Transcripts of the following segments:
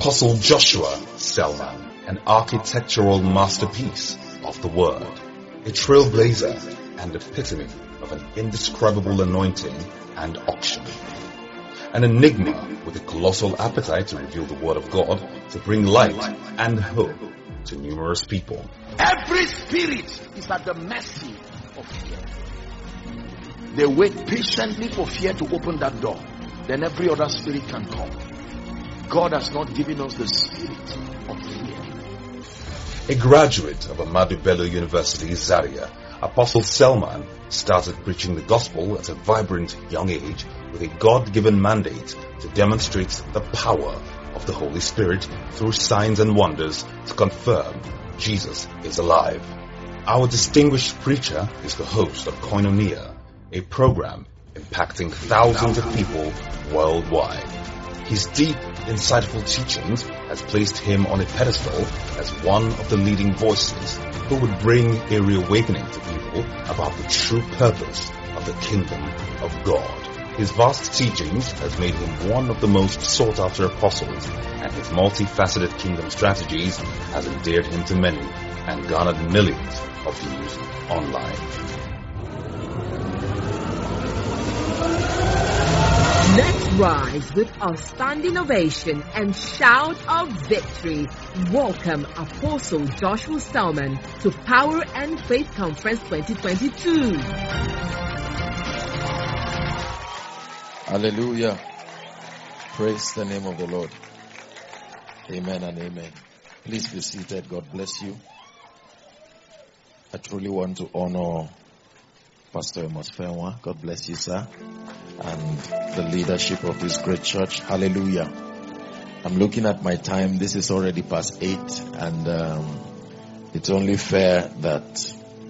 Apostle Joshua Selman, an architectural masterpiece of the word, a trailblazer and epitome of an indescribable anointing and auction. An enigma with a colossal appetite to reveal the word of God, to bring light and hope to numerous people. Every spirit is at the mercy of fear. They wait patiently for fear to open that door. Then every other spirit can come. God has not given us the spirit of fear. A graduate of Ahmadu Bello University, Zaria, Apostle Selman started preaching the gospel at a vibrant young age with a God-given mandate to demonstrate the power of the Holy Spirit through signs and wonders to confirm Jesus is alive. Our distinguished preacher is the host of Koinonia, a program impacting thousands of people worldwide. His deep, insightful teachings has placed him on a pedestal as one of the leading voices who would bring a reawakening to people about the true purpose of the kingdom of God. His vast teachings has made him one of the most sought-after apostles, and his multifaceted kingdom strategies has endeared him to many and garnered millions of views online. Let's rise with a standing ovation and shout of victory. Welcome Apostle Joshua Selman to Power and Faith Conference 2022. Hallelujah. Praise the name of the Lord. Amen and amen. Please be seated. God bless you. I truly want to honor Pastor Amos Fenwa. God bless you, sir. And the leadership of this great church. Hallelujah. I'm looking at my time. This is already past 8, and it's only fair that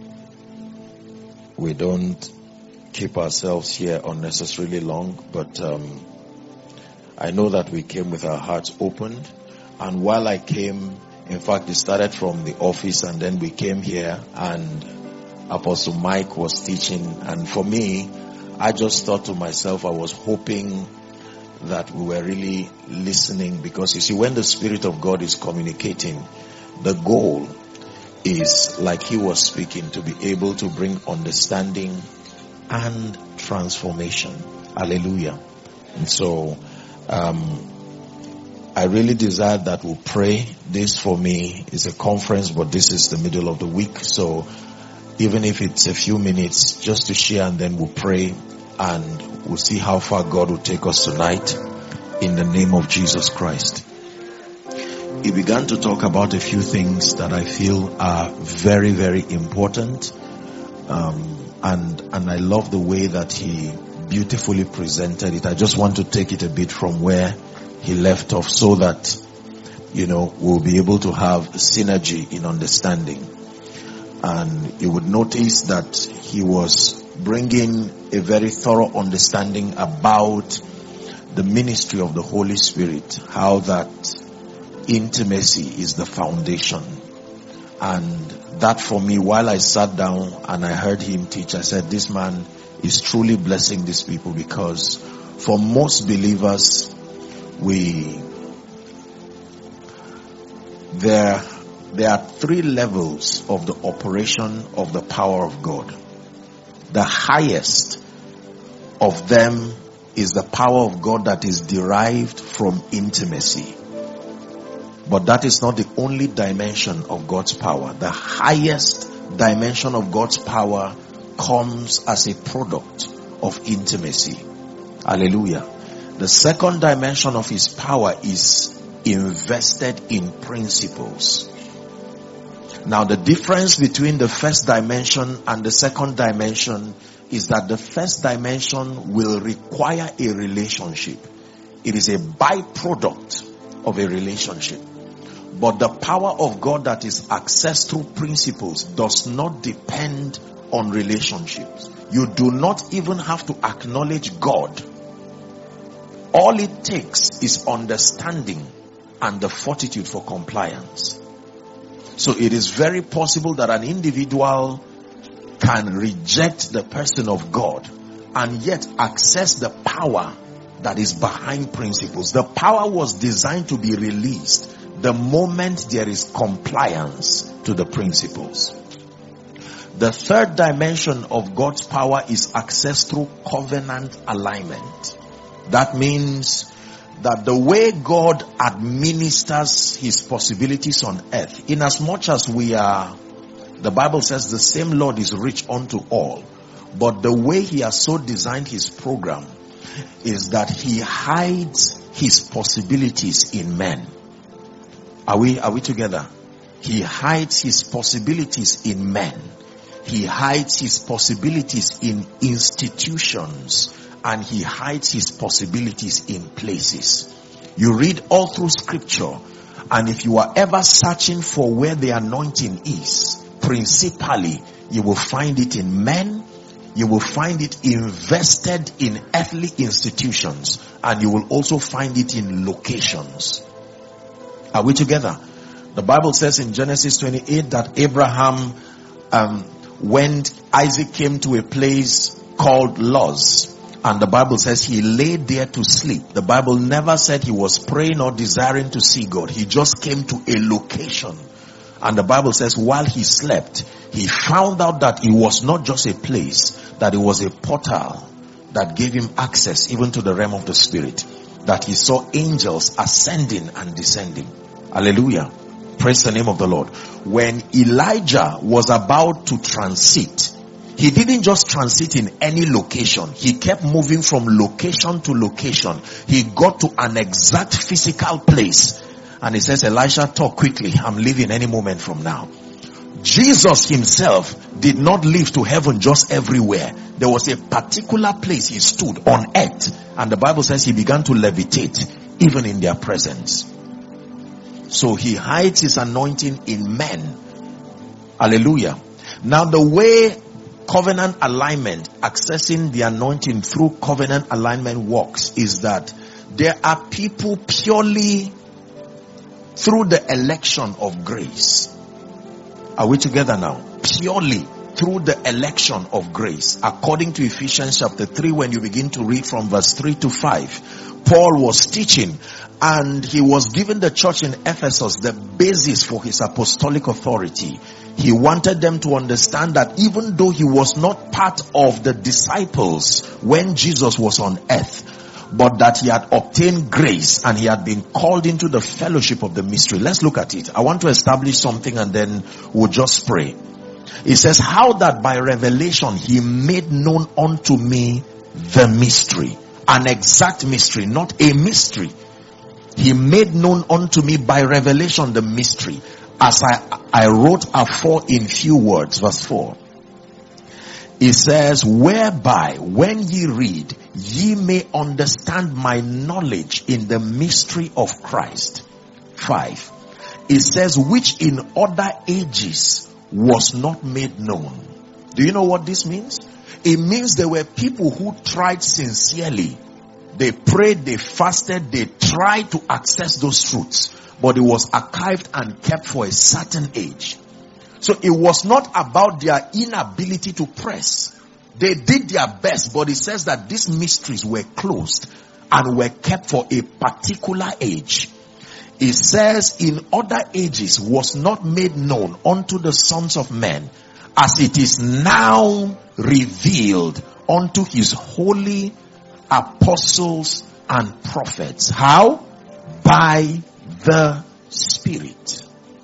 we don't keep ourselves here unnecessarily long. But I know that we came with our hearts opened. And while I came, in fact, it started from the office, and then we came here, and Apostle Mike was teaching. And for me, I just thought to myself, I was hoping that we were really listening, because you see, when the Spirit of God is communicating, the goal is, like he was speaking, to be able to bring understanding and transformation. Hallelujah. And so I really desire that we'll pray. This for me is a conference, but this is the middle of the week, so even if it's a few minutes just to share, and then we'll pray and we'll see how far God will take us tonight in the name of Jesus Christ. He began to talk about a few things that I feel are very, very important. And I love the way that he beautifully presented it. I just want to take it a bit from where he left off, so that, we'll be able to have synergy in understanding. And you would notice that he was bringing a very thorough understanding about the ministry of the Holy Spirit, how that intimacy is the foundation. And that for me, while I sat down and I heard him teach, I said, this man is truly blessing these people, because for most believers, there are 3 levels of the operation of the power of God. The highest of them is the power of God that is derived from intimacy. But that is not the only dimension of God's power. The highest dimension of God's power comes as a product of intimacy. Hallelujah. The second dimension of his power is invested in principles. Now, the difference between the first dimension and the second dimension is that the first dimension will require a relationship. It is a byproduct of a relationship. But the power of God that is accessed through principles does not depend on relationships. You do not even have to acknowledge God. All it takes is understanding and the fortitude for compliance. So it is very possible that an individual can reject the person of God and yet access the power that is behind principles. The power was designed to be released the moment there is compliance to the principles. The third dimension of God's power is access through covenant alignment. That means that the way God administers his possibilities on earth, in as much as we are, the Bible says the same Lord is rich unto all, but the way he has so designed his program is that he hides his possibilities in men. Are we together? He hides his possibilities in men. He hides his possibilities in institutions, and he hides his possibilities in places. You read all through scripture, and if you are ever searching for where the anointing is, principally you will find it in men. You will find it invested in earthly institutions, and you will also find it in locations. Are we together? The Bible says in Genesis 28 that Abraham, when Isaac came to a place called Luz, and the Bible says he lay there to sleep. The Bible never said he was praying or desiring to see God. He just came to a location. And the Bible says while he slept, he found out that it was not just a place, that it was a portal that gave him access even to the realm of the spirit. That he saw angels ascending and descending. Hallelujah. Praise the name of the Lord. When Elijah was about to transit, he didn't just transit in any location. He kept moving from location to location. He got to an exact physical place. And he says, Elisha, talk quickly. I'm leaving any moment from now. Jesus himself did not live to heaven just everywhere. There was a particular place he stood on earth. And the Bible says he began to levitate even in their presence. So he hides his anointing in men. Hallelujah. Now the way covenant alignment, accessing the anointing through covenant alignment works is that there are people purely through the election of grace. Are we together now? Purely through the election of grace. According to Ephesians chapter 3, when you begin to read from verse 3 to 5, Paul was teaching and he was giving the church in Ephesus the basis for his apostolic authority. He wanted them to understand that even though he was not part of the disciples when Jesus was on earth, but that he had obtained grace and he had been called into the fellowship of the mystery. Let's look at it. I want to establish something and then we'll just pray. It says, how that by revelation he made known unto me the mystery. An exact mystery, not a mystery. He made known unto me by revelation the mystery. As I wrote afore in few words, verse 4. It says, whereby when ye read, ye may understand my knowledge in the mystery of Christ. 5. It says, which in other ages was not made known. Do you know what this means? It means there were people who tried sincerely. They prayed, they fasted, they tried to access those truths, but it was archived and kept for a certain age. So it was not about their inability to press. They did their best, but it says that these mysteries were closed and were kept for a particular age. It says in other ages was not made known unto the sons of men, as it is now revealed unto his holy apostles and prophets. How? By the Spirit.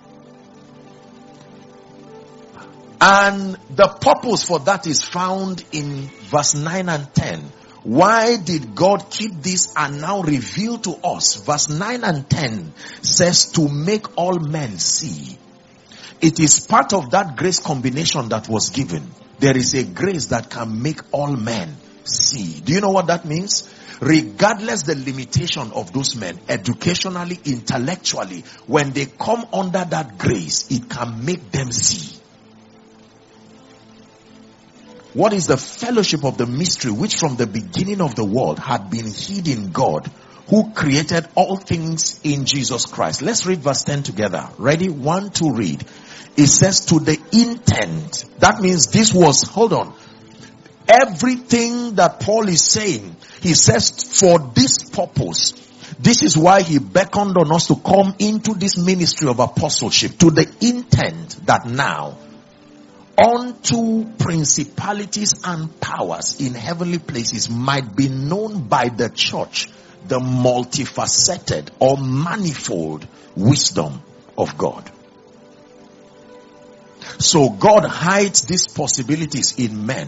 And the purpose for that is found in verse 9 and 10. Why did God keep this and now reveal to us? Verse 9 and 10 says to make all men see. It is part of that grace combination that was given. There is a grace that can make all men see. Do you know what that means? Regardless the limitation of those men, educationally, intellectually, when they come under that grace, it can make them see. What is the fellowship of the mystery which from the beginning of the world had been hid in God, who created all things in Jesus Christ? Let's read verse 10 together. Ready? 1, 2, read. It says to the intent. That means this was, hold on. everything that Paul is saying, he says, for this purpose, this is why he beckoned on us to come into this ministry of apostleship, to the intent that now, unto principalities and powers in heavenly places might be known by the church the multifaceted or manifold wisdom of God. So God hides these possibilities in men.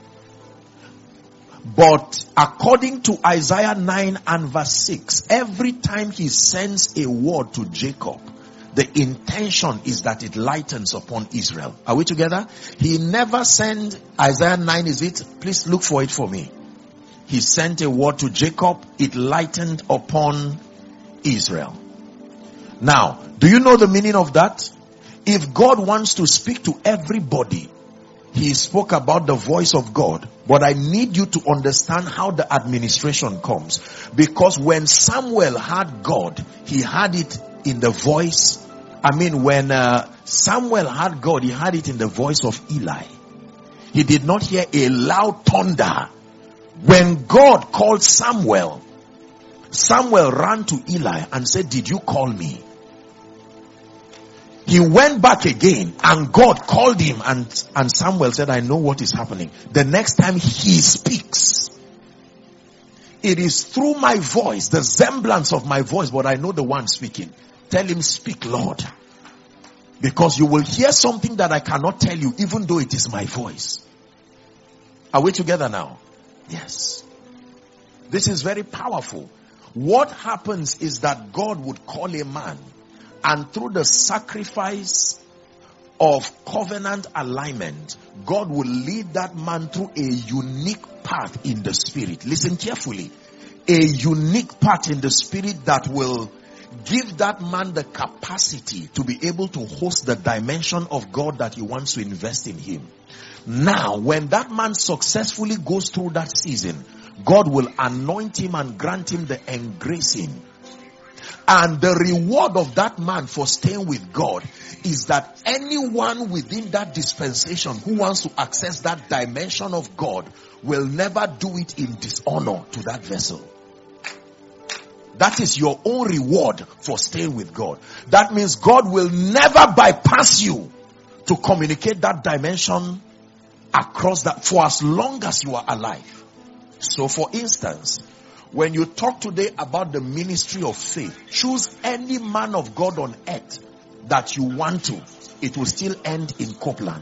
But according to Isaiah 9 and verse 6, every time he sends a word to Jacob, the intention is that it lightens upon Israel. Are we together? He never sent, Isaiah 9 is it? Please look for it for me. He sent a word to Jacob, it lightened upon Israel. Now, do you know the meaning of that? If God wants to speak to everybody, he spoke about the voice of God. But I need you to understand how the administration comes. Because when Samuel had God, he had it in the voice. When Samuel had God, he had it in the voice of Eli. He did not hear a loud thunder. When God called Samuel, Samuel ran to Eli and said, "Did you call me?" He went back again and God called him, and Samuel said, "I know what is happening." The next time he speaks, it is through my voice, the semblance of my voice, but I know the one speaking. Tell him, "Speak, Lord." Because you will hear something that I cannot tell you, even though it is my voice. Are we together now? Yes. This is very powerful. What happens is that God would call a man, and through the sacrifice of covenant alignment, God will lead that man through a unique path in the spirit. Listen carefully. A unique path in the spirit that will give that man the capacity to be able to host the dimension of God that he wants to invest in him. Now, when that man successfully goes through that season, God will anoint him and grant him the engracing. And the reward of that man for staying with God is that anyone within that dispensation who wants to access that dimension of God will never do it in dishonor to that vessel. That is your own reward for staying with God. That means God will never bypass you to communicate that dimension across that for as long as you are alive. So for instance, when you talk today about the ministry of faith, choose any man of God on earth that you want to. It will still end in Copeland.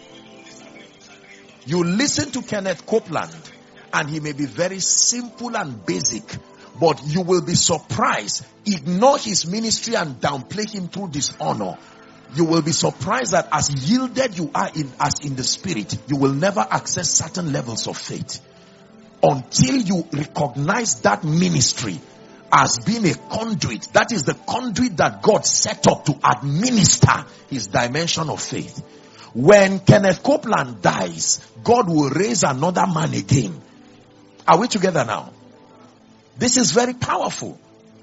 You listen to Kenneth Copeland and he may be very simple and basic, but you will be surprised. Ignore his ministry and downplay him through dishonor. You will be surprised that as yielded you are in the spirit, you will never access certain levels of faith until you recognize that ministry as being a conduit. That is the conduit that God set up to administer his dimension of faith. When Kenneth Copeland dies, God will raise another man again. Are we together now? This is very powerful.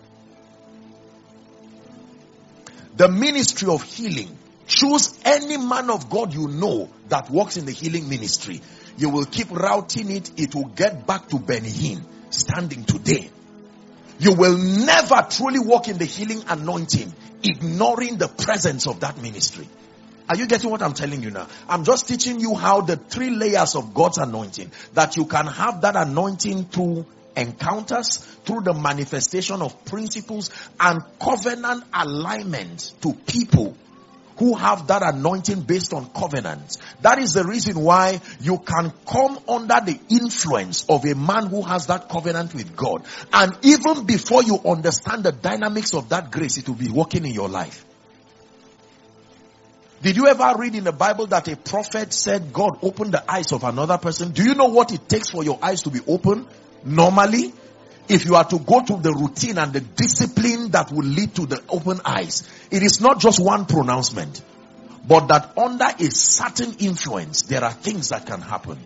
The ministry of healing. Choose any man of God you know that works in the healing ministry. You will keep routing it. It will get back to Benny Hinn standing today. You will never truly walk in the healing anointing ignoring the presence of that ministry. Are you getting what I'm telling you now? I'm just teaching you how the 3 layers of God's anointing, that you can have that anointing through encounters, through the manifestation of principles and covenant alignment to people who have that anointing based on covenants. That is the reason why you can come under the influence of a man who has that covenant with God. And even before you understand the dynamics of that grace, it will be working in your life. Did you ever read in the Bible that a prophet said God opened the eyes of another person? Do you know what it takes for your eyes to be open? Normally, if you are to go to the routine and the discipline that will lead to the open eyes, it is not just one pronouncement, but that under a certain influence, there are things that can happen.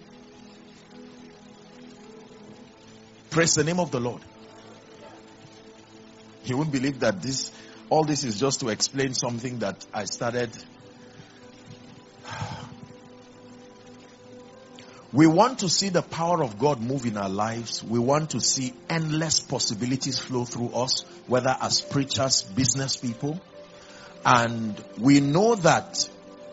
Praise the name of the Lord. You won't believe that all this is just to explain something that I started. We want to see the power of God move in our lives. We want to see endless possibilities flow through us, whether as preachers, business people. And we know that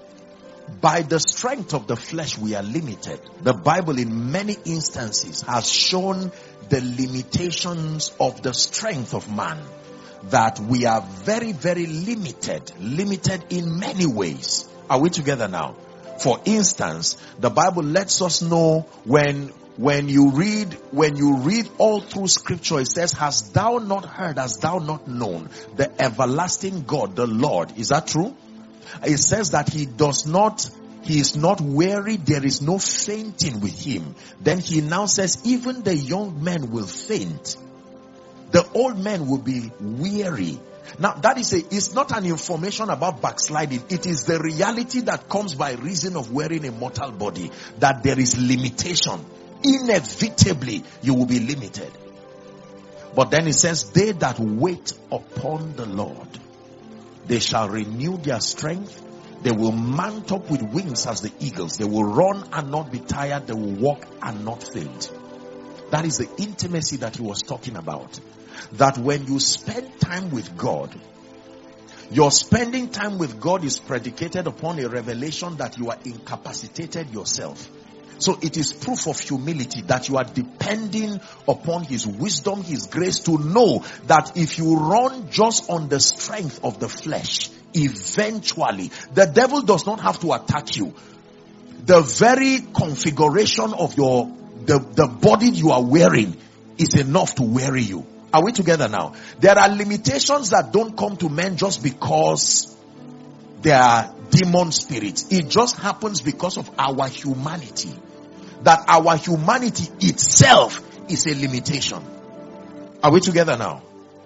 by the strength of the flesh we are limited. The Bible in many instances has shown the limitations of the strength of man. That we are very, very limited in many ways. Are we together now? For instance, the Bible lets us know when you read all through scripture, it says, hast thou not heard, hast thou not known the everlasting God, the Lord? Is that true? It says that he is not weary, there is no fainting with him. Then he now says, even the young men will faint. The old men will be weary. Now that is it's not an information about backsliding. It is the reality that comes by reason of wearing a mortal body, that there is limitation. Inevitably, you will be limited. But then it says, they that wait upon the Lord, they shall renew their strength. They will mount up with wings as the eagles. They will run and not be tired. They will walk and not faint. That is the intimacy that he was talking about. That when you spend time with God, your spending time with God is predicated upon a revelation that you are incapacitated yourself. So it is proof of humility that you are depending upon his wisdom, his grace, to know that if you run just on the strength of the flesh, eventually the devil does not have to attack you. The very configuration of the body you are wearing is enough to weary you. Are we together now? There are limitations that don't come to men just because they are demon spirits. It just happens because of our humanity. That our humanity itself is a limitation. Are we together now?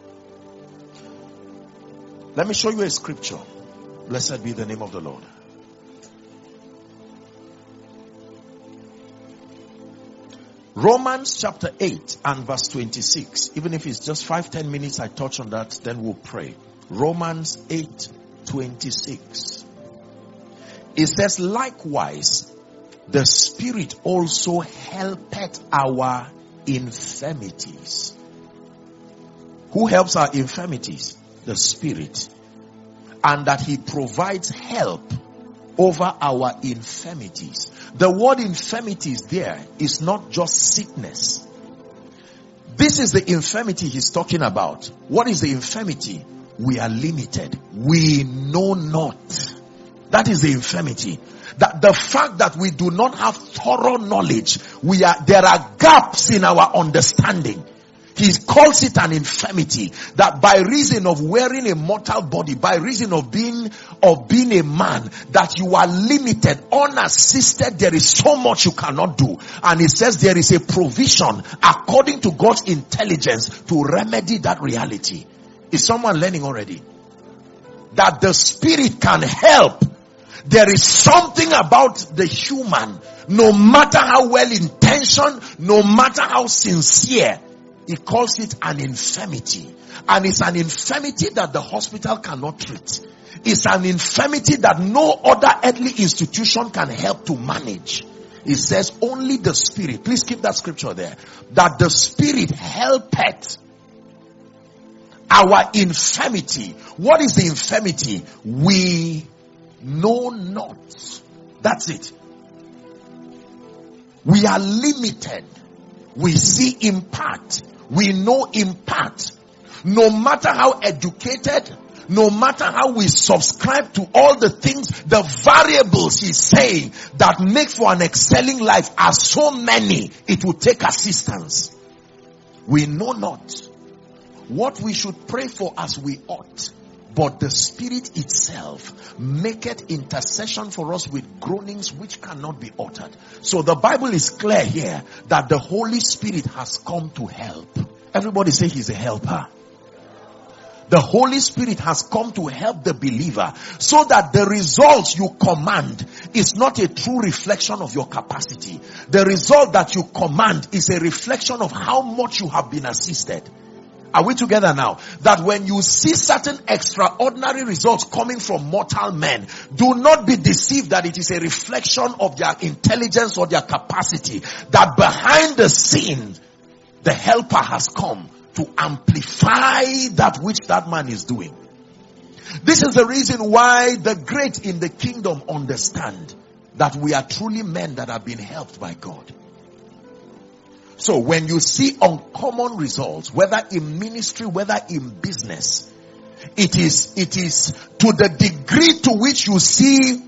Let me show you a scripture. Blessed be the name of the Lord. Romans chapter 8 and verse 26. Even if it's just 5-10 minutes I touch on that, then we'll pray. Romans 8:26. It says, likewise, the Spirit also helpeth our infirmities. Who helps our infirmities? The Spirit. And that he provides help over our infirmities. The word infirmities there is not just sickness. This is the infirmity he's talking about. What is the infirmity? We are limited. We know not. That is the infirmity. That the fact that we do not have thorough knowledge, there are gaps in our understanding. He calls it an infirmity, that by reason of wearing a mortal body, by reason of being a man, that you are limited, unassisted. There is so much you cannot do. And it says there is a provision according to God's intelligence to remedy that reality. Is someone learning already? That the Spirit can help. There is something about the human, no matter how well intentioned, no matter how sincere, he calls it an infirmity. And it's an infirmity that the hospital cannot treat. It's an infirmity that no other earthly institution can help to manage. It says only the Spirit. Please keep that scripture there. That the Spirit helpeth our infirmity. What is the infirmity? We know not. That's it. We are limited. We see in part. We know in part. No matter how educated, no matter how we subscribe to all the things, the variables he's saying that make for an excelling life are so many, it will take assistance. We know not what we should pray for as we ought, but the Spirit itself maketh intercession for us with groanings which cannot be uttered. So the Bible is clear here that the Holy Spirit has come to help. Everybody say he's a helper. The Holy Spirit has come to help the believer so that the results you command is not a true reflection of your capacity. The result that you command is a reflection of how much you have been assisted. Are we together now? That when you see certain extraordinary results coming from mortal men, do not be deceived that it is a reflection of their intelligence or their capacity. That behind the scene, the helper has come to amplify that which that man is doing. This is the reason why the great in the kingdom understand that we are truly men that have been helped by God. So when you see uncommon results, whether in ministry, whether in business, it is to the degree to which you see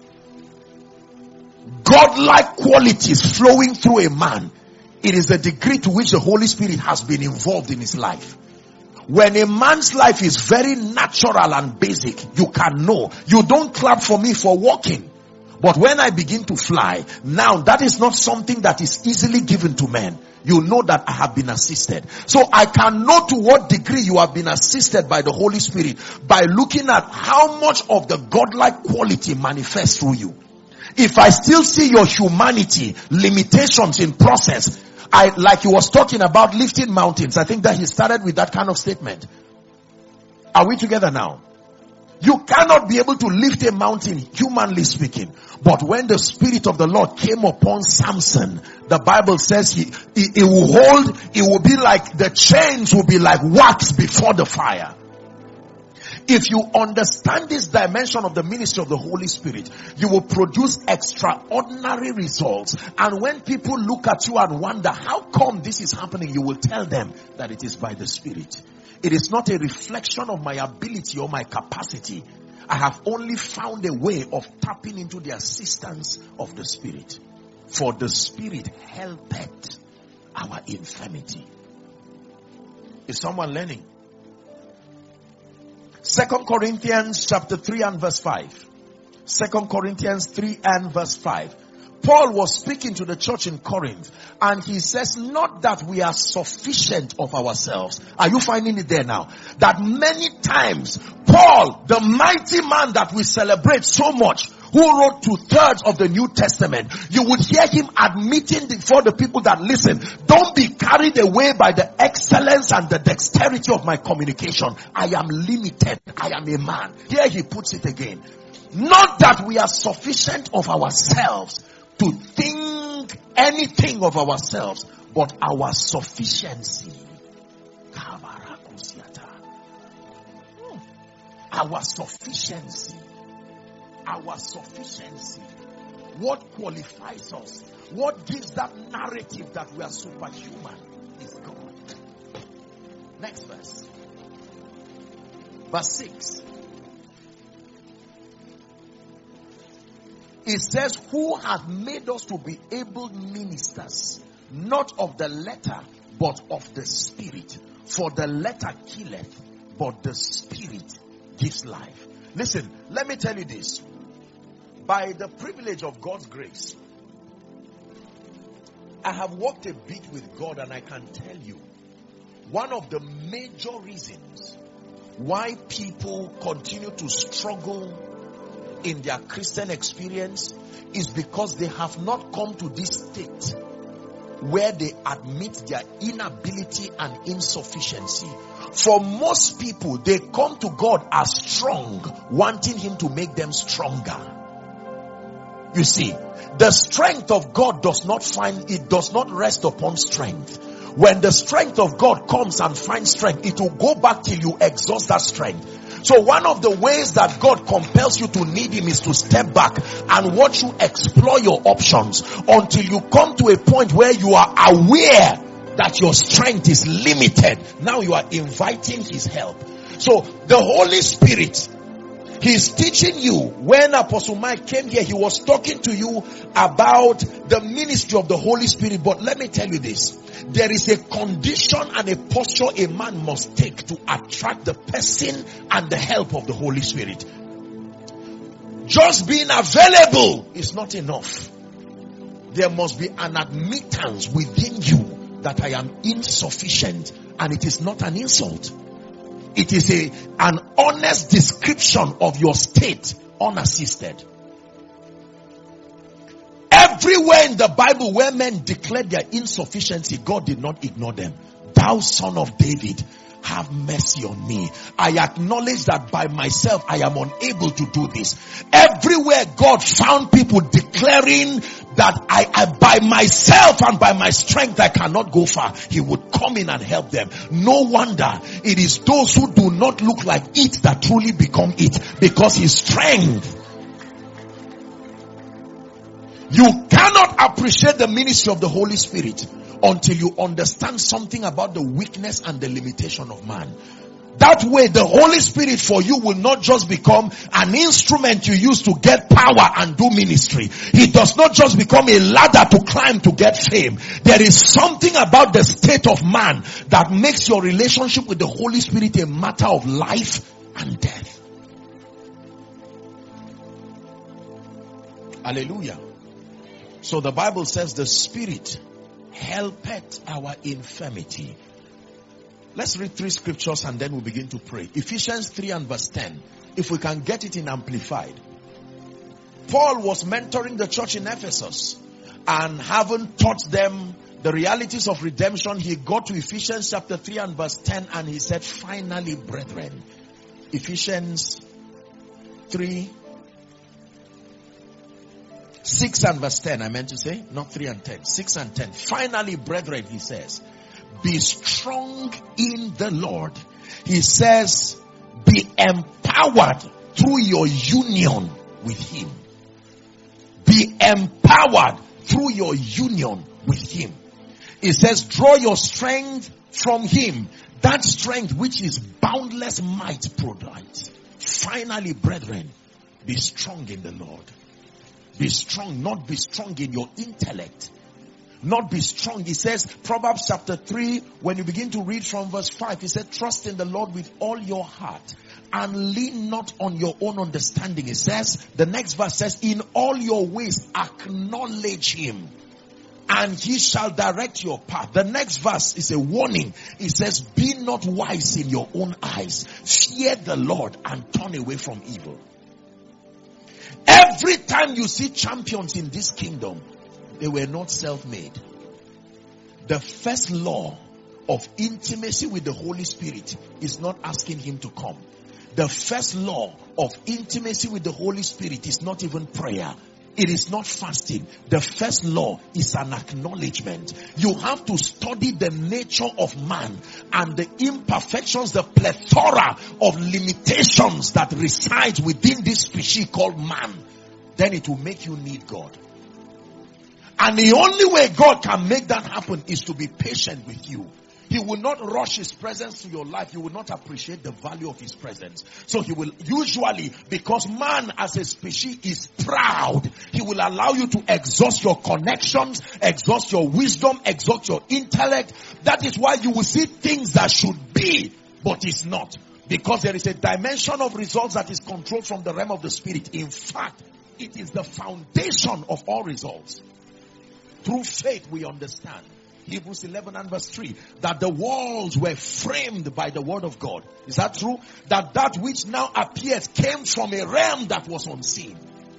godlike qualities flowing through a man, it is the degree to which the Holy Spirit has been involved in his life. When a man's life is very natural and basic, you can know. You don't clap for me for walking. But when I begin to fly, now that is not something that is easily given to men. You know that I have been assisted. So I can know to what degree you have been assisted by the Holy Spirit by looking at how much of the godlike quality manifests through you. If I still see your humanity, limitations in process, like he was talking about lifting mountains, I think that he started with that kind of statement. Are we together now? You cannot be able to lift a mountain, humanly speaking. But when the Spirit of the Lord came upon Samson, the Bible says he will be like, the chains will be like wax before the fire. If you understand this dimension of the ministry of the Holy Spirit, you will produce extraordinary results. And when people look at you and wonder, how come this is happening? You will tell them that it is by the Spirit. It is not a reflection of my ability or my capacity. I have only found a way of tapping into the assistance of the Spirit. For the Spirit helpeth our infirmity. Is someone learning? 2 Corinthians chapter 3 and verse 5. 2 Corinthians 3 and verse 5. Paul was speaking to the church in Corinth, and he says, not that we are sufficient of ourselves. Are you finding it there now? That many times, Paul, the mighty man that we celebrate so much, who wrote 2/3 of the New Testament, you would hear him admitting before the people that, listen, don't be carried away by the excellence and the dexterity of my communication. I am limited. I am a man. Here he puts it again. Not that we are sufficient of ourselves to think anything of ourselves, but our sufficiency. Our sufficiency. Our sufficiency. What qualifies us? What gives that narrative that we are superhuman is God. Next verse. Verse 6. It says, who hath made us to be able ministers, not of the letter, but of the Spirit. For the letter killeth, but the Spirit gives life. Listen, let me tell you this. By the privilege of God's grace, I have walked a bit with God, and I can tell you, one of the major reasons why people continue to struggle in their Christian experience is because they have not come to this state where they admit their inability and insufficiency. For most people, they come to God as strong, wanting Him to make them stronger. You see, the strength of God does not rest upon strength. When the strength of God comes and finds strength, it will go back till you exhaust that strength. So one of the ways that God compels you to need Him is to step back and watch you explore your options until you come to a point where you are aware that your strength is limited. Now you are inviting His help. So the Holy Spirit, He's teaching you. When Apostle Mike came here, he was talking to you about the ministry of the Holy Spirit. But let me tell you this. There is a condition and a posture a man must take to attract the person and the help of the Holy Spirit. Just being available is not enough. There must be an admittance within you that I am insufficient, and it is not an insult. It is an honest description of your state, unassisted. Everywhere in the Bible where men declared their insufficiency, God did not ignore them. Thou son of David, have mercy on me. I acknowledge that by myself I am unable to do this. Everywhere God found people declaring that I by myself and by my strength I cannot go far, he would come in and help them. No wonder it is those who do not look like it that truly become it, because his strength. You cannot appreciate the ministry of the Holy Spirit until you understand something about the weakness and the limitation of man. That way the Holy Spirit for you will not just become an instrument you use to get power and do ministry. He does not just become a ladder to climb to get fame. There is something about the state of man that makes your relationship with the Holy Spirit a matter of life and death. Hallelujah. So the Bible says the Spirit helpeth our infirmity. Let's read 3 scriptures and then we'll begin to pray. Ephesians 3 and verse 10. If we can get it in Amplified. Paul was mentoring the church in Ephesus, and having taught them the realities of redemption, he got to Ephesians chapter 3 and verse 10 and he said, finally, brethren. Ephesians 3, 6 and verse 10, I meant to say, not 3 and 10, 6 and 10. Finally, brethren, he says, be strong in the Lord. He says, be empowered through your union with him. Be empowered through your union with him. It says, draw your strength from him. That strength which is boundless might provides. Finally, brethren, be strong in the Lord. Be strong, not be strong in your intellect. Not be strong. He says, Proverbs chapter 3, when you begin to read from verse 5, he said, trust in the Lord with all your heart and lean not on your own understanding. It says, the next verse says, in all your ways acknowledge him and he shall direct your path. The next verse is a warning. It says, be not wise in your own eyes. Fear the Lord and turn away from evil. Every time you see champions in this kingdom, they were not self-made. The first law of intimacy with the Holy Spirit is not asking him to come. The first law of intimacy with the Holy Spirit is not even prayer. It is not fasting. The first law is an acknowledgement. You have to study the nature of man and the imperfections, the plethora of limitations that resides within this species called man. Then it will make you need God. And the only way God can make that happen is to be patient with you. He will not rush his presence to your life. You will not appreciate the value of his presence. So he will usually, because man as a species is proud, he will allow you to exhaust your connections, exhaust your wisdom, exhaust your intellect. That is why you will see things that should be, but it's not. Because there is a dimension of results that is controlled from the realm of the spirit. In fact, it is the foundation of all results. Through faith we understand, Hebrews 11 and verse 3, that the worlds were framed by the word of God. Is that true? That which now appears came from a realm that was unseen.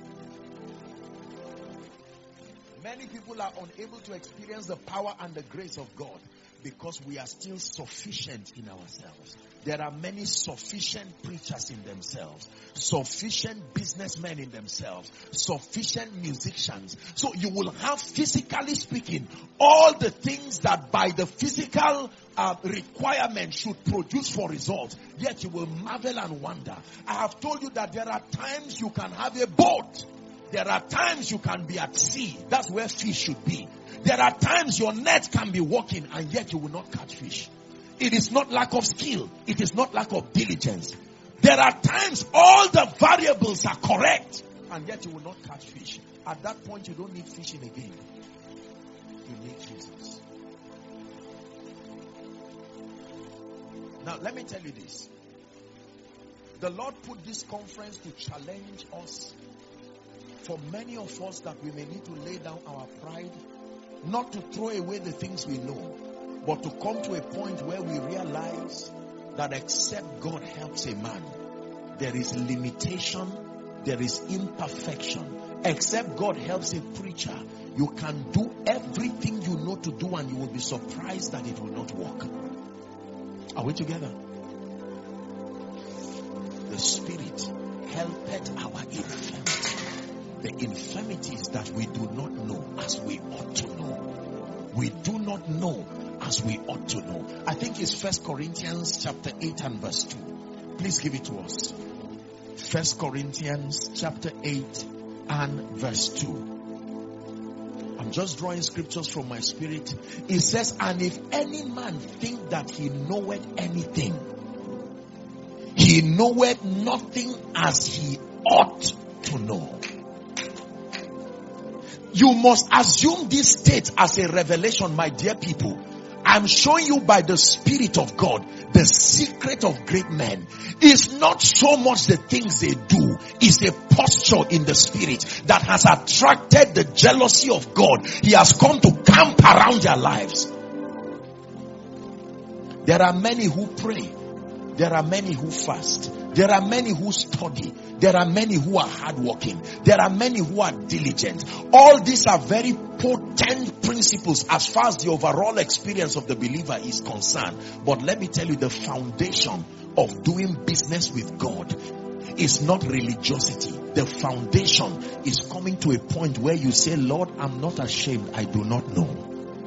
Many people are unable to experience the power and the grace of God because we are still sufficient in ourselves. There are many sufficient preachers in themselves, sufficient businessmen in themselves, sufficient musicians. So you will have, physically speaking, all the things that by the physical requirement should produce for results. Yet you will marvel and wonder. I have told you that there are times you can have a boat. There are times you can be at sea. That's where fish should be. There are times your net can be working and yet you will not catch fish. It is not lack of skill. It is not lack of diligence. There are times all the variables are correct and yet you will not catch fish. At that point you don't need fishing again. You need Jesus. Now let me tell you this. The Lord put this conference to challenge us. For many of us, that we may need to lay down our pride, not to throw away the things we know, but to come to a point where we realize that except God helps a man, there is limitation, there is imperfection. Except God helps a preacher, you can do everything you know to do and you will be surprised that it will not work. Are we together? The Spirit helpeth our infirmity. The infirmities that we do not know as we ought to know. We do not know as we ought to know. I think it's 1 Corinthians chapter 8 and verse 2. Please give it to us. 1 Corinthians chapter 8 and verse 2. I'm just drawing scriptures from my spirit. It says, and if any man think that he knoweth anything, he knoweth nothing as he ought to know. You must assume this state as a revelation, my dear people. I'm showing you by the Spirit of God, the secret of great men is not so much the things they do, it's a posture in the Spirit that has attracted the jealousy of God. He has come to camp around their lives. There are many who pray. There are many who fast. There are many who study. There are many who are hardworking. There are many who are diligent. All these are very potent principles as far as the overall experience of the believer is concerned. But let me tell you, the foundation of doing business with God is not religiosity. The foundation is coming to a point where you say, Lord, I'm not ashamed. I do not know.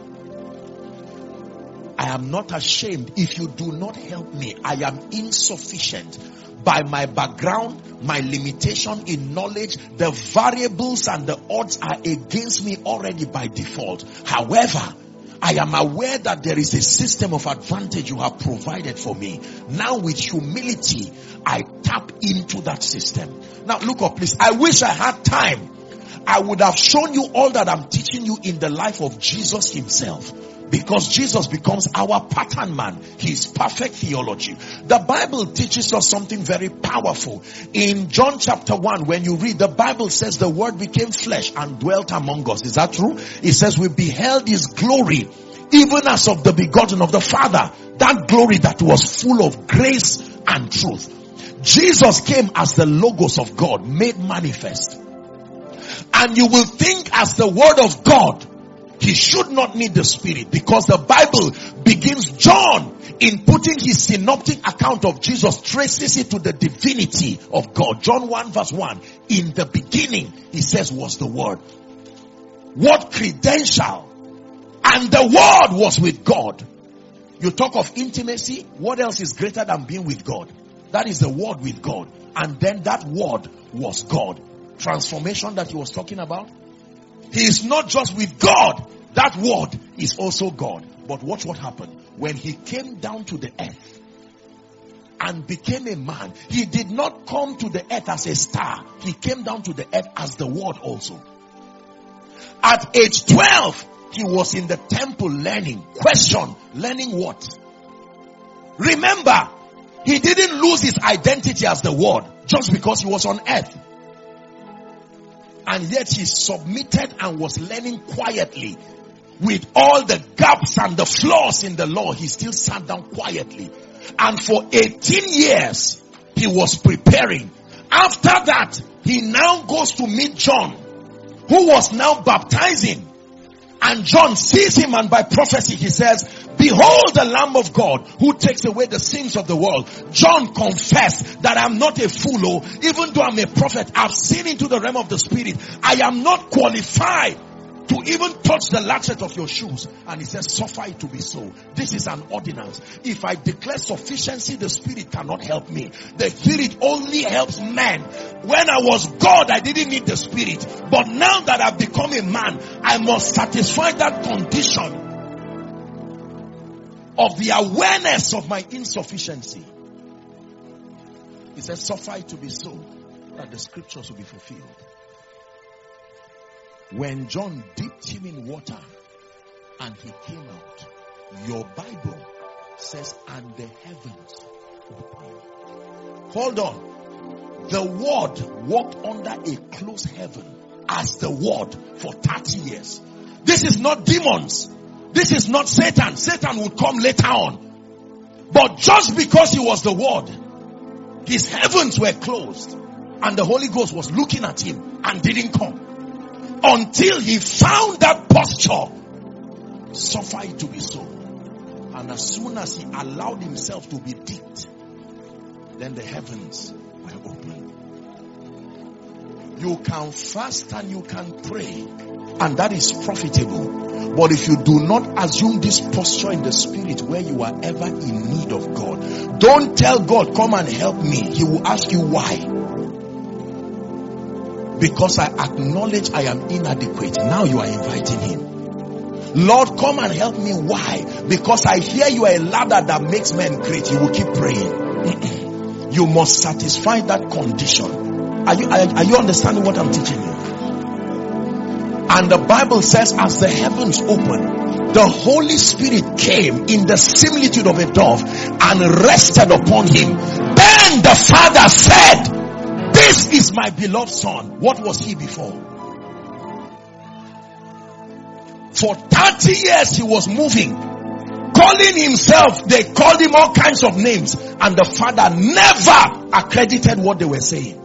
I am not ashamed. If you do not help me, I am insufficient. By my background, my limitation in knowledge, the variables and the odds are against me already by default. However, I am aware that there is a system of advantage you have provided for me. Now with humility, I tap into that system. Now look up please. I wish I had time. I would have shown you all that I'm teaching you in the life of Jesus himself. Because Jesus becomes our pattern man. His perfect theology. The Bible teaches us something very powerful. In John chapter 1, when you read, the Bible says the word became flesh and dwelt among us. Is that true? It says we beheld his glory, even as of the begotten of the Father. That glory that was full of grace and truth. Jesus came as the Logos of God made manifest. And you will think as the Word of God, he should not need the Spirit, because the Bible begins, John, in putting his synoptic account of Jesus, traces it to the divinity of God. John 1 verse 1. In the beginning, he says, was the Word. What credential? And the Word was with God. You talk of intimacy. What else is greater than being with God? That is the Word with God. And then that Word was God. Transformation that he was talking about. He is not just with God. That Word is also God. But watch what happened. When he came down to the earth and became a man, he did not come to the earth as a star. He came down to the earth as the Word also. At age 12, he was in the temple learning. Question, learning what? Remember, he didn't lose his identity as the Word just because he was on earth. And yet he submitted and was learning quietly. With all the gaps and the flaws in the law, he still sat down quietly. And for 18 years, he was preparing. After that, he now goes to meet John, who was now baptizing. And John sees him, and by prophecy he says, behold the Lamb of God who takes away the sins of the world. John confessed that I'm not a fool. Even though I'm a prophet, I've seen into the realm of the Spirit. I am not qualified to even touch the latchet of your shoes. And he says, suffer it to be so. This is an ordinance. If I declare sufficiency, the Spirit cannot help me. The Spirit only helps man. When I was God, I didn't need the Spirit. But now that I've become a man, I must satisfy that condition of the awareness of my insufficiency. He says, suffer it to be so, that the scriptures will be fulfilled. When John dipped him in water and he came out, your Bible says, and the heavens opened. Hold on. The Word walked under a closed heaven as the Word for 30 years. This is not demons. This is not Satan. Satan would come later on. But just because he was the Word, his heavens were closed. And the Holy Ghost was looking at him and didn't come. Until he found that posture. Suffer it to be so. And as soon as he allowed himself to be dipped, then the heavens were open. You can fast and you can pray, and that is profitable. But if you do not assume this posture in the spirit where you are ever in need of God, don't tell God, come and help me. He will ask you why. Because I acknowledge I am inadequate. Now you are inviting him. Lord, come and help me. Why? Because I hear you are a ladder that makes men great. You will keep praying. You must satisfy that condition. Are you understanding what I'm teaching you? And the Bible says, as the heavens opened, the Holy Spirit came in the similitude of a dove and rested upon him. Then the Father said, this is my beloved Son. What was he before? For 30 years he was moving, calling himself, they called him all kinds of names, and the Father never accredited what they were saying.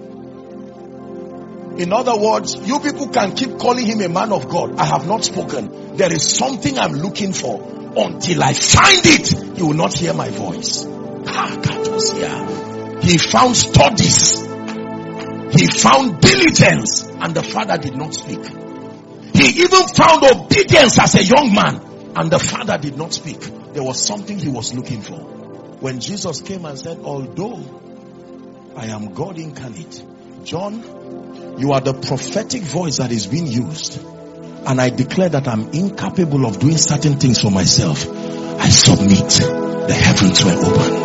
In other words, you people can keep calling him a man of God. I have not spoken. There is something I'm looking for. Until I find it, he will not hear my voice. He found studies. He found diligence, and the Father did not speak. He even found obedience as a young man, and the Father did not speak. There was something he was looking for. When Jesus came and said, although I am God incarnate, John, you are the prophetic voice that is being used, and I declare that I'm incapable of doing certain things for myself. I submit. The heavens were opened.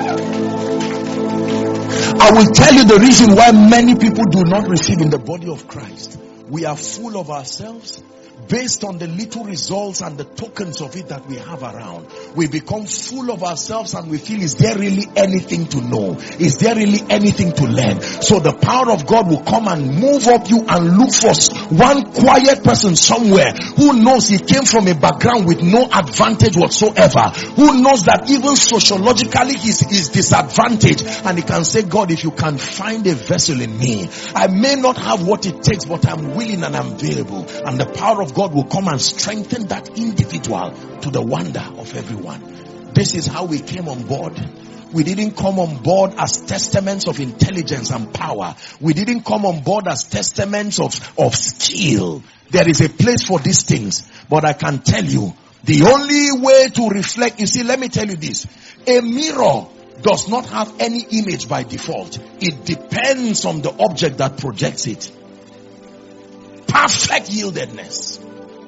I will tell you the reason why many people do not receive in the body of Christ. We are full of ourselves. Based on the little results and the tokens of it that we have around, we become full of ourselves and we feel, is there really anything to know? Is there really anything to learn? So the power of God will come and move up you and look for one quiet person somewhere who knows he came from a background with no advantage whatsoever, who knows that even sociologically he's disadvantaged, and he can say, God, if you can find a vessel in me, I may not have what it takes, but I'm willing and I'm available. And the power of God will come and strengthen that individual to the wonder of everyone. This is how we came on board. We didn't come on board as testaments of intelligence and power. We didn't come on board as testaments of skill. There is a place for these things. But I can tell you, the only way to reflect, you see, let me tell you this. A mirror does not have any image by default. It depends on the object that projects it. Perfect yieldedness.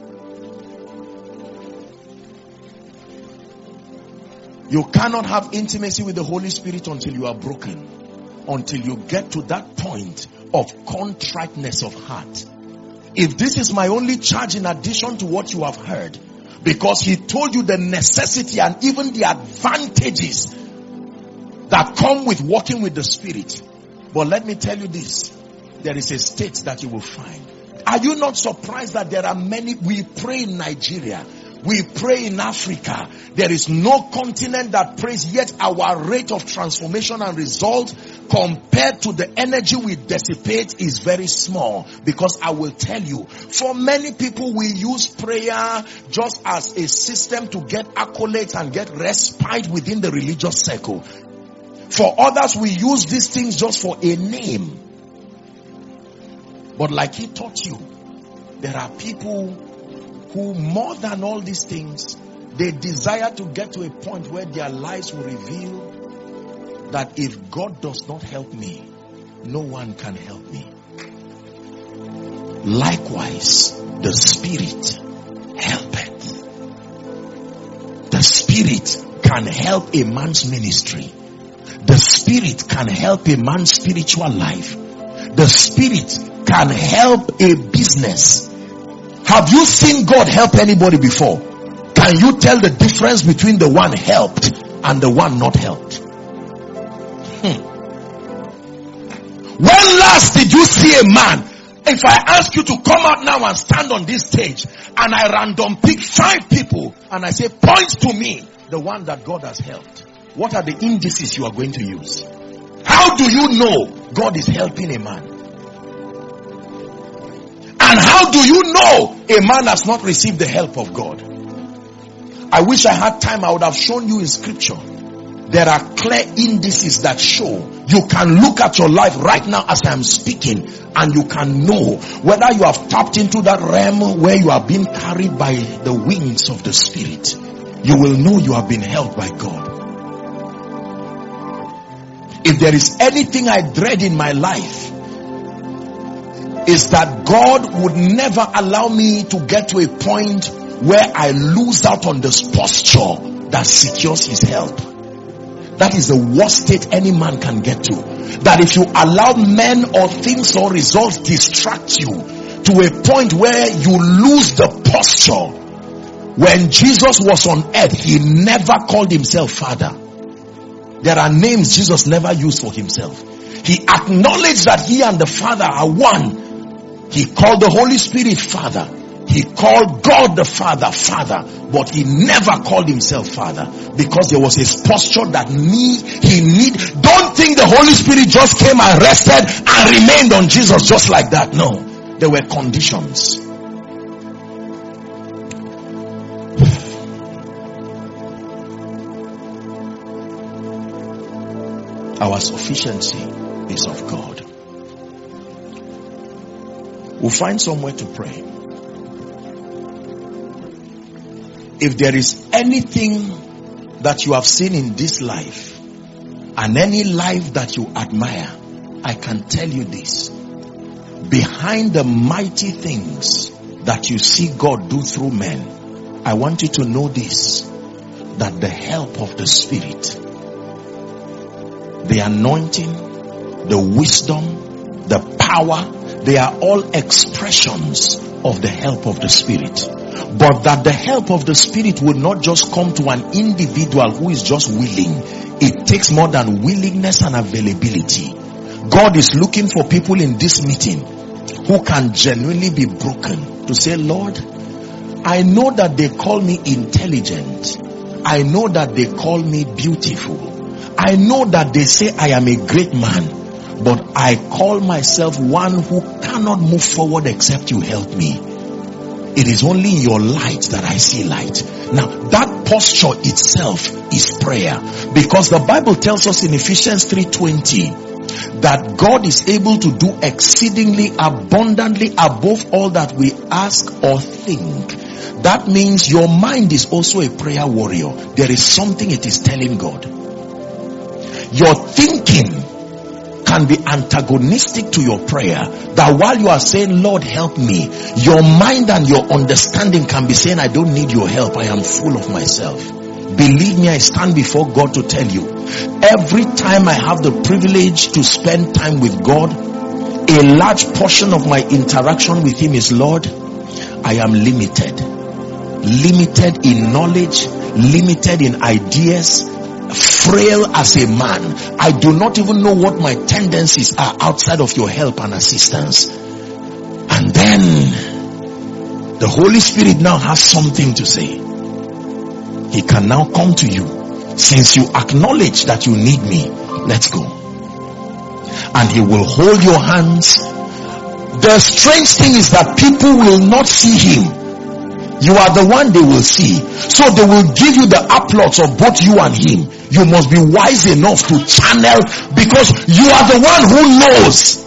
You cannot have intimacy with the Holy Spirit until you are broken. Until you get to that point of contriteness of heart. If this is my only charge in addition to what you have heard, because he told you the necessity and even the advantages that come with walking with the Spirit. But let me tell you this. There is a state that you will find. Are you not surprised that there are many? We pray in Nigeria. We pray in Africa. There is no continent that prays, yet our rate of transformation and result compared to the energy we dissipate is very small. Because I will tell you, for many people we use prayer just as a system to get accolades and get respite within the religious circle. For others we use these things just for a name. But like he taught you, there are people who, more than all these things, they desire to get to a point where their lives will reveal that if God does not help me, no one can help me. Likewise, the Spirit helpeth. The Spirit can help a man's ministry. The Spirit can help a man's spiritual life. The Spirit can help a business. Have you seen God help anybody before? Can you tell the difference between the one helped and the one not helped? When last did you see a man? If I ask you to come out now and stand on this stage and I random pick 5 people and I say, point to me the one that God has helped, what are the indices you are going to use? How do you know God is helping a man? And how do you know a man has not received the help of God? I wish I had time, I would have shown you in scripture. There are clear indices that show. You can look at your life right now as I am speaking, and you can know whether you have tapped into that realm where you are being carried by the wings of the Spirit. You will know you have been held by God. If there is anything I dread in my life, is that God would never allow me to get to a point where I lose out on this posture that secures his help. That is the worst state any man can get to. That if you allow men or things or results distract you to a point where you lose the posture. When Jesus was on earth, he never called himself Father. There are names Jesus never used for himself. He acknowledged that he and the Father are one. He called the Holy Spirit Father. He called God the Father, Father. But he never called himself Father. Because there was a posture that he need. Don't think the Holy Spirit just came and rested and remained on Jesus just like that. No. There were conditions. Our sufficiency is of God. We'll find somewhere to pray. If there is anything that you have seen in this life and any life that you admire, I can tell you this. Behind the mighty things that you see God do through men, I want you to know this, that the help of the Spirit, the anointing, the wisdom, the power, they are all expressions of the help of the Spirit. But that the help of the Spirit would not just come to an individual who is just willing. It takes more than willingness and availability. God is looking for people in this meeting who can genuinely be broken to say, Lord, I know that they call me intelligent. I know that they call me beautiful. I know that they say I am a great man. But I call myself one who cannot move forward except you help me. It is only in your light that I see light. Now, that posture itself is prayer. Because the Bible tells us in Ephesians 3:20 that God is able to do exceedingly abundantly above all that we ask or think. That means your mind is also a prayer warrior. There is something it is telling God. Your thinking can be antagonistic to your prayer. That while you are saying, Lord, help me, your mind and your understanding can be saying, I don't need your help. I am full of myself. Believe me, I stand before God to tell you, every time I have the privilege to spend time with God, a large portion of my interaction with him is, Lord, I am limited. Limited in knowledge, limited in ideas, frail as a man. I do not even know what my tendencies are outside of your help and assistance. And then the Holy Spirit now has something to say. He can now come to you. Since you acknowledge that you need me, let's go. And he will hold your hands. The strange thing is that people will not see him. You are the one they will see. So they will give you the applause of both you and him. You must be wise enough to channel, because you are the one who knows.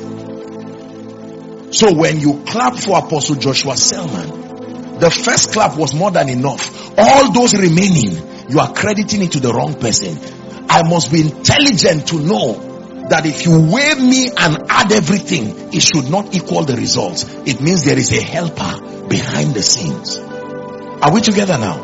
So when you clap for Apostle Joshua Selman, the first clap was more than enough. All those remaining, you are crediting it to the wrong person. I must be intelligent to know that if you weigh me and add everything, it should not equal the results. It means there is a helper behind the scenes. Are we together now?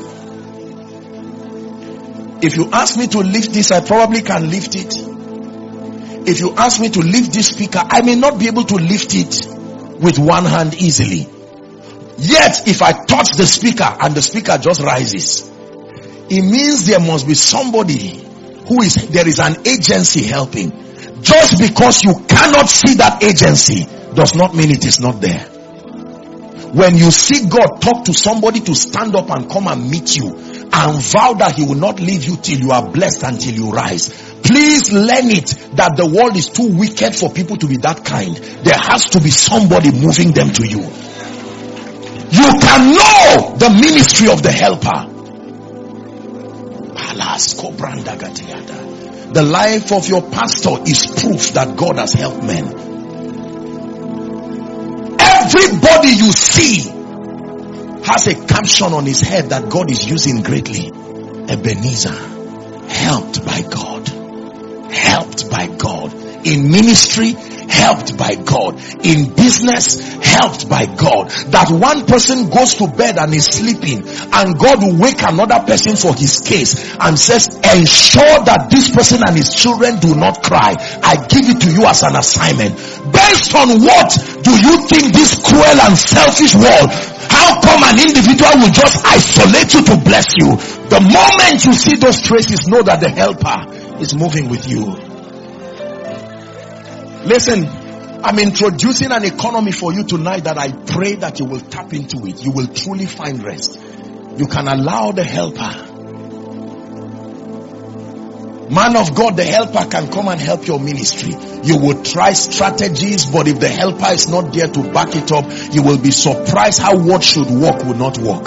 If you ask me to lift this, I probably can lift it. If you ask me to lift this speaker, I may not be able to lift it with one hand easily. Yet, if I touch the speaker and the speaker just rises, it means there must be somebody there is an agency helping. Just because you cannot see that agency does not mean it is not there. When you see God talk to somebody to stand up and come and meet you and vow that he will not leave you till you are blessed until you rise, please learn it that the world is too wicked for people to be that kind. There has to be somebody moving them to you. You can know the ministry of the helper The life of your pastor is proof that God has helped men. Everybody you see has a caption on his head that God is using greatly. Ebenezer, helped by God. Helped by God. In ministry, helped by God. In business, helped by God. That one person goes to bed and is sleeping, and God will wake another person for his case and says, ensure that this person and his children do not cry. I give it to you as an assignment. Based on what do you think this cruel and selfish world, how come an individual will just isolate you to bless you? The moment you see those traces, know that the helper is moving with you. Listen, I'm introducing an economy for you tonight that I pray that you will tap into it. You will truly find rest. You can allow the helper. Man of God, the helper can come and help your ministry. You will try strategies, but if the helper is not there to back it up, you will be surprised how what should work will not work.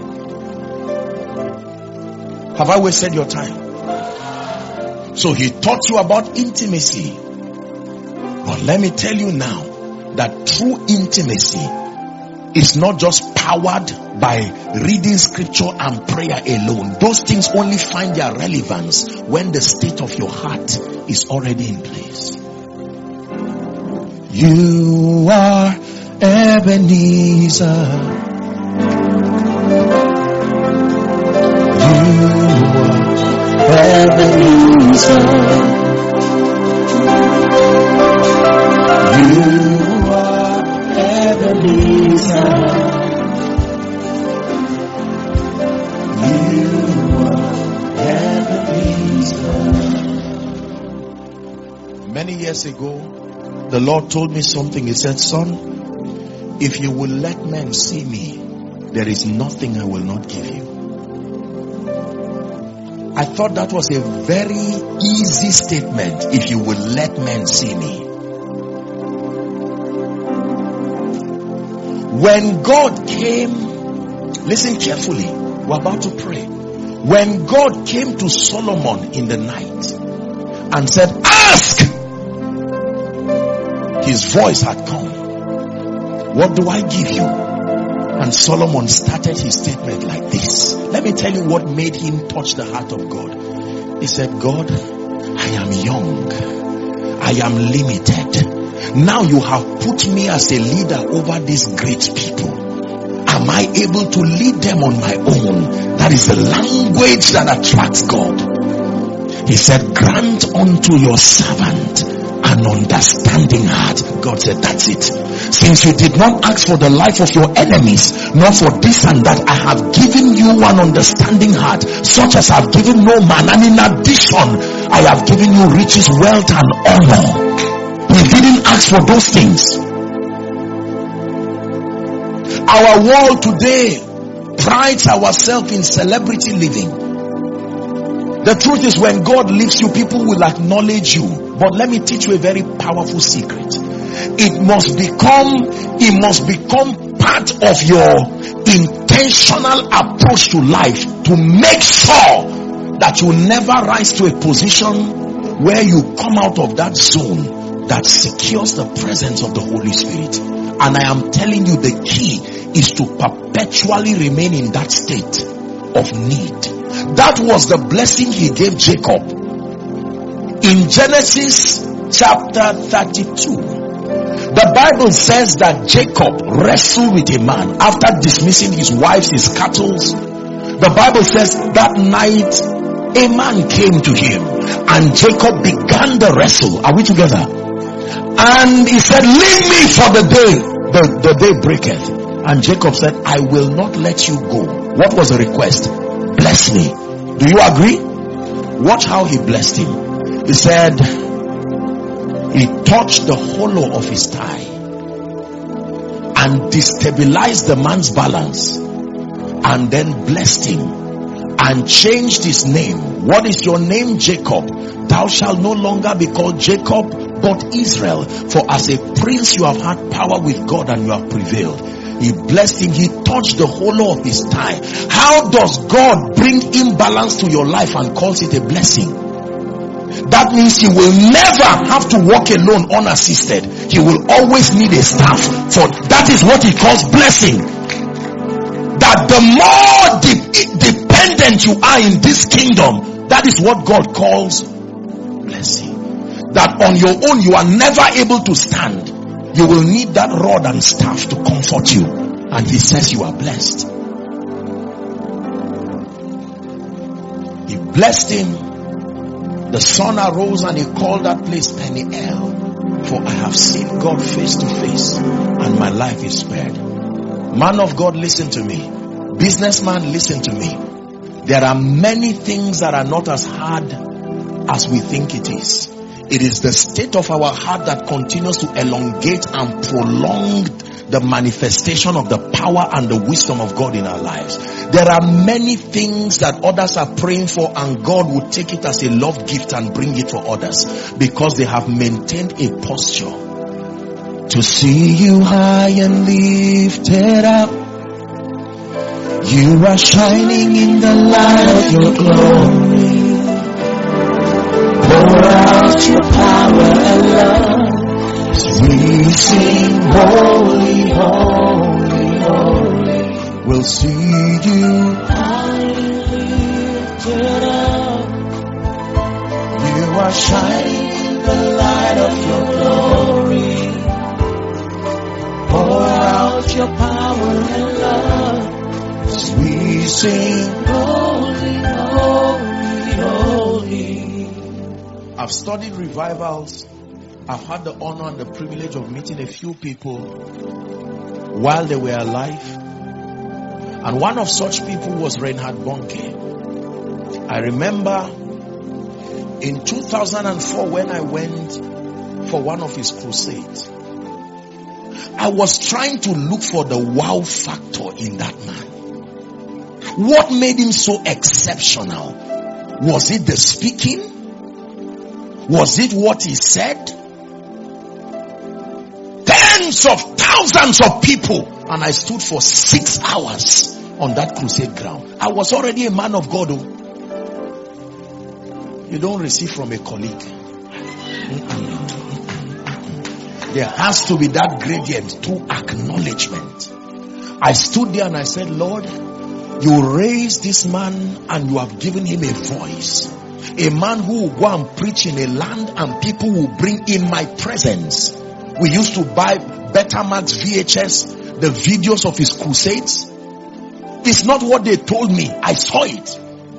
Have I wasted your time? So he taught you about intimacy. But let me tell you now that true intimacy is not just powered by reading scripture and prayer alone. Those things only find their relevance when the state of your heart is already in place. You are Ebenezer. You are Ebenezer. You are Ebenezer. You are Ebenezer. Many years ago, the Lord told me something. He said, son, if you will let men see me, there is nothing I will not give you. I thought that was a very easy statement. If you will let men see me. When God came, listen carefully, we're about to pray. When God came to Solomon in the night and said, ask! His voice had come. What do I give you? And Solomon started his statement like this. Let me tell you what made him touch the heart of God. He said, God, I am young. I am limited. Now you have put me as a leader over these great people. Am I able to lead them on my own? That is the language that attracts God. He said, grant unto your servant an understanding heart. God said, that's it. Since you did not ask for the life of your enemies, nor for this and that, I have given you one understanding heart, such as I have given no man. And in addition, I have given you riches, wealth, and honor. We didn't ask for those things. Our world today prides ourselves in celebrity living. The truth is, when God lifts you, people will acknowledge you. But let me teach you a very powerful secret. It must become part of your intentional approach to life to make sure that you never rise to a position where you come out of that zone that secures the presence of the Holy Spirit. And I am telling you, the key is to perpetually remain in that state of need. That was the blessing he gave Jacob. In Genesis chapter 32, the Bible says that Jacob wrestled with a man after dismissing his wives, his cattle. The Bible says that night a man came to him and Jacob began the wrestle. Are we together? And he said, leave me for the day. The day breaketh. And Jacob said, I will not let you go. What was the request? Bless me. Do you agree? Watch how he blessed him. He said, he touched the hollow of his thigh and destabilized the man's balance, and then blessed him and changed his name. What is your name? Jacob. Thou shalt no longer be called Jacob, but Israel. For as a prince you have had power with God and you have prevailed. He blessed him. He touched the hollow of his thigh. How does God bring imbalance to your life and calls it a blessing? That means you will never have to walk alone unassisted. You will always need a staff. For that is what he calls blessing. That the more dependent you are in this kingdom, that is what God calls blessing. That on your own you are never able to stand. You will need that rod and staff to comfort you. And he says you are blessed. He blessed him. The sun arose and he called that place Peniel. For I have seen God face to face and my life is spared. Man of God, listen to me. Businessman, listen to me. There are many things that are not as hard as we think it is. It is the state of our heart that continues to elongate and prolong the manifestation of the power and the wisdom of God in our lives. There are many things that others are praying for and God will take it as a love gift and bring it for others because they have maintained a posture. To see you high and lifted up, you are shining in the light of your glory. Pour out your power and love. We sing holy, holy, holy. We'll see you high and lifted up. You are shining in the light of your glory. Pour out your power and love. We sing holy, holy, holy. I've studied revivals. I've had the honor and the privilege of meeting a few people while they were alive. And one of such people was Reinhard Bonnke. I remember in 2004 when I went for one of his crusades, I was trying to look for the wow factor in that man. What made him so exceptional? Was it the speaking? Was it what he said? Tens of thousands of people, and I stood for 6 hours on that crusade ground. I was already a man of God. You don't receive from a colleague. There has to be that gradient through acknowledgement. I stood there and I said, Lord, you raised this man and you have given him a voice. A man who will go and preach in a land and people will bring in my presence. We used to buy Betamax VHS, the videos of his crusades. It's not what they told me. I saw it.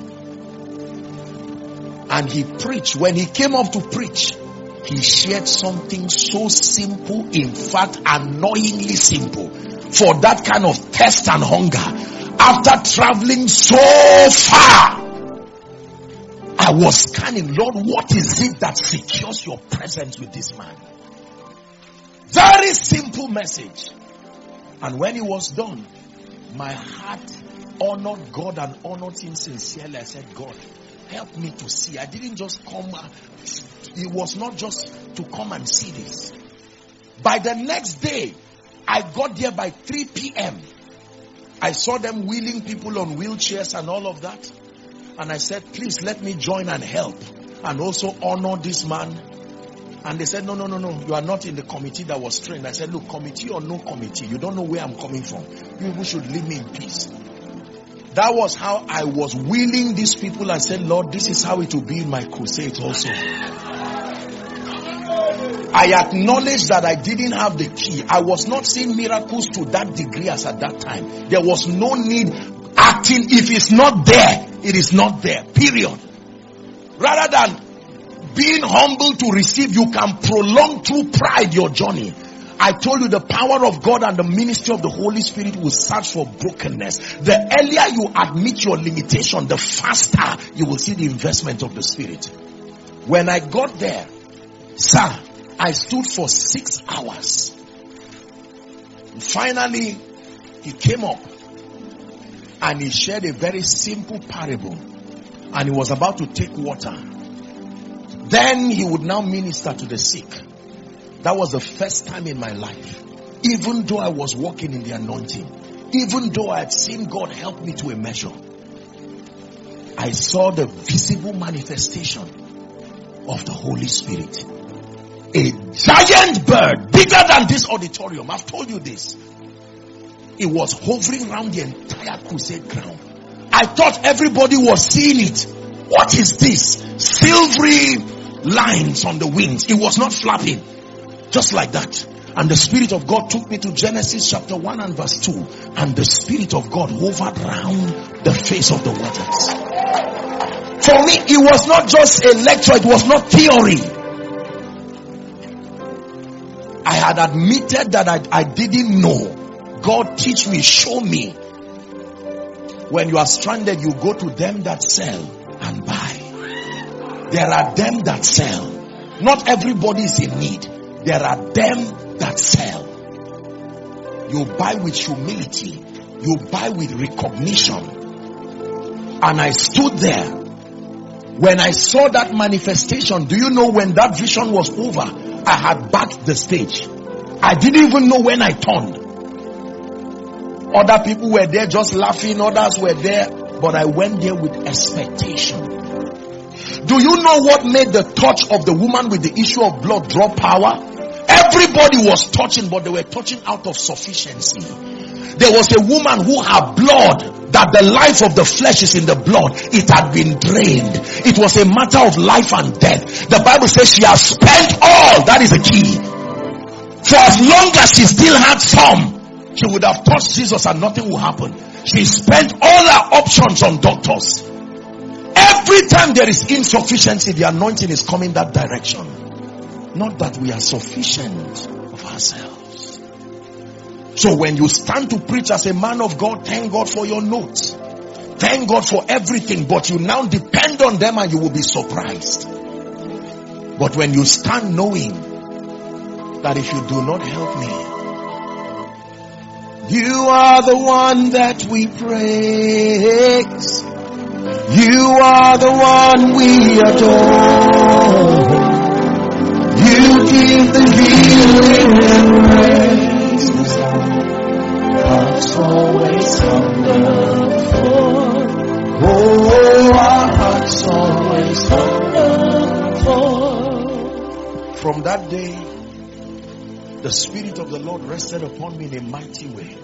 And he preached. When he came up to preach, he shared something so simple, in fact, annoyingly simple. For that kind of thirst and hunger. After traveling so far, I was scanning, Lord, what is it that secures your presence with this man? Very simple message. And when it was done, my heart honored God and honored him sincerely. I said, God, help me to see. I didn't just come. It was not just to come and see this. By the next day, I got there by 3 p.m. I saw them wheeling people on wheelchairs and all of that. And I said, please let me join and help. And also honor this man. And they said, no. You are not in the committee that was trained. I said, look, committee or no committee, you don't know where I'm coming from. You people should leave me in peace. That was how I was wheeling these people. I said, Lord, this is how it will be in my crusades also. I acknowledged that I didn't have the key. I was not seeing miracles to that degree as at that time. There was no need acting. If it's not there, it is not there. Period. Rather than being humble to receive, you can prolong through pride your journey. I told you the power of God and the ministry of the Holy Spirit will search for brokenness. The earlier you admit your limitation, the faster you will see the investment of the Spirit. When I got there, sir, I stood for 6 hours. Finally, he came up and he shared a very simple parable. And he was about to take water. Then he would now minister to the sick. That was the first time in my life. even though I was walking in the anointing, even though I had seen God help me to a measure, I saw the visible manifestation of the Holy Spirit. A giant bird, bigger than this auditorium. I've told you this. It was hovering around the entire crusade ground. I thought everybody was seeing it. What is this? Silvery lines on the wings. It was not flapping. Just like that. And the Spirit of God took me to Genesis chapter 1 and verse 2. And the Spirit of God hovered around the face of the waters. For me, it was not just a lecture. It was not theory. I had admitted that I didn't know. God, teach me, show me. When you are stranded, you go to them that sell and buy. There are them that sell. Not everybody is in need. There are them that sell. You buy with humility. You buy with recognition. And I stood there. When I saw that manifestation, do you know when that vision was over, I had backed the stage. I didn't even know when I turned. Other people were there just laughing, others were there, but I went there with expectation. Do you know what made the touch of the woman with the issue of blood draw power? Everybody was touching, but they were touching out of sufficiency. There was a woman who had blood, that the life of the flesh is in the blood. It had been drained. It was a matter of life and death. The Bible says she has spent all. That is the key. For as long as she still had some, she would have touched Jesus and nothing would happen. She spent all her options on doctors. Every time there is insufficiency, the anointing is coming that direction. Not that we are sufficient of ourselves. So when you stand to preach as a man of God, thank God for your notes. Thank God for everything, but you now depend on them and you will be surprised. But when you stand knowing that if you do not help me, you are the one that we praise. You are the one we adore. You give the healing and praise. Hearts always hunger for. Oh, our hearts always hunger for. From that day, the Spirit of the Lord rested upon me in a mighty way.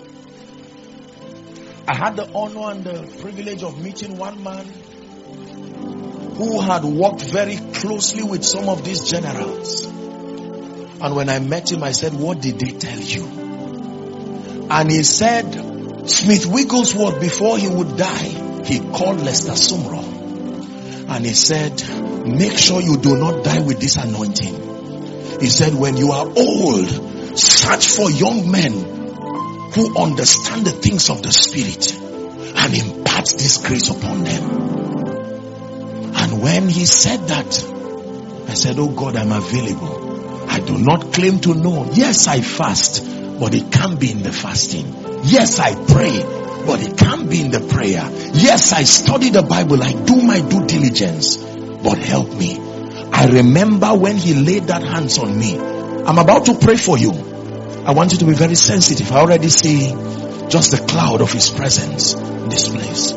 I had the honor and the privilege of meeting one man who had worked very closely with some of these generals. And when I met him, I said, what did they tell you? And he said, Smith Wigglesworth, before he would die, he called Lester Sumrall. And he said, make sure you do not die with this anointing. He said, when you are old, search for young men who understand the things of the Spirit and impart this grace upon them. And when he said that, I said, oh God, I'm available. I do not claim to know. Yes, I fast, but it can't be in the fasting. Yes, I pray, but it can't be in the prayer. Yes, I study the Bible. I do my due diligence, but help me. I remember when he laid that hands on me. I'm about to pray for you. I want you to be very sensitive. I already see just the cloud of his presence in this place.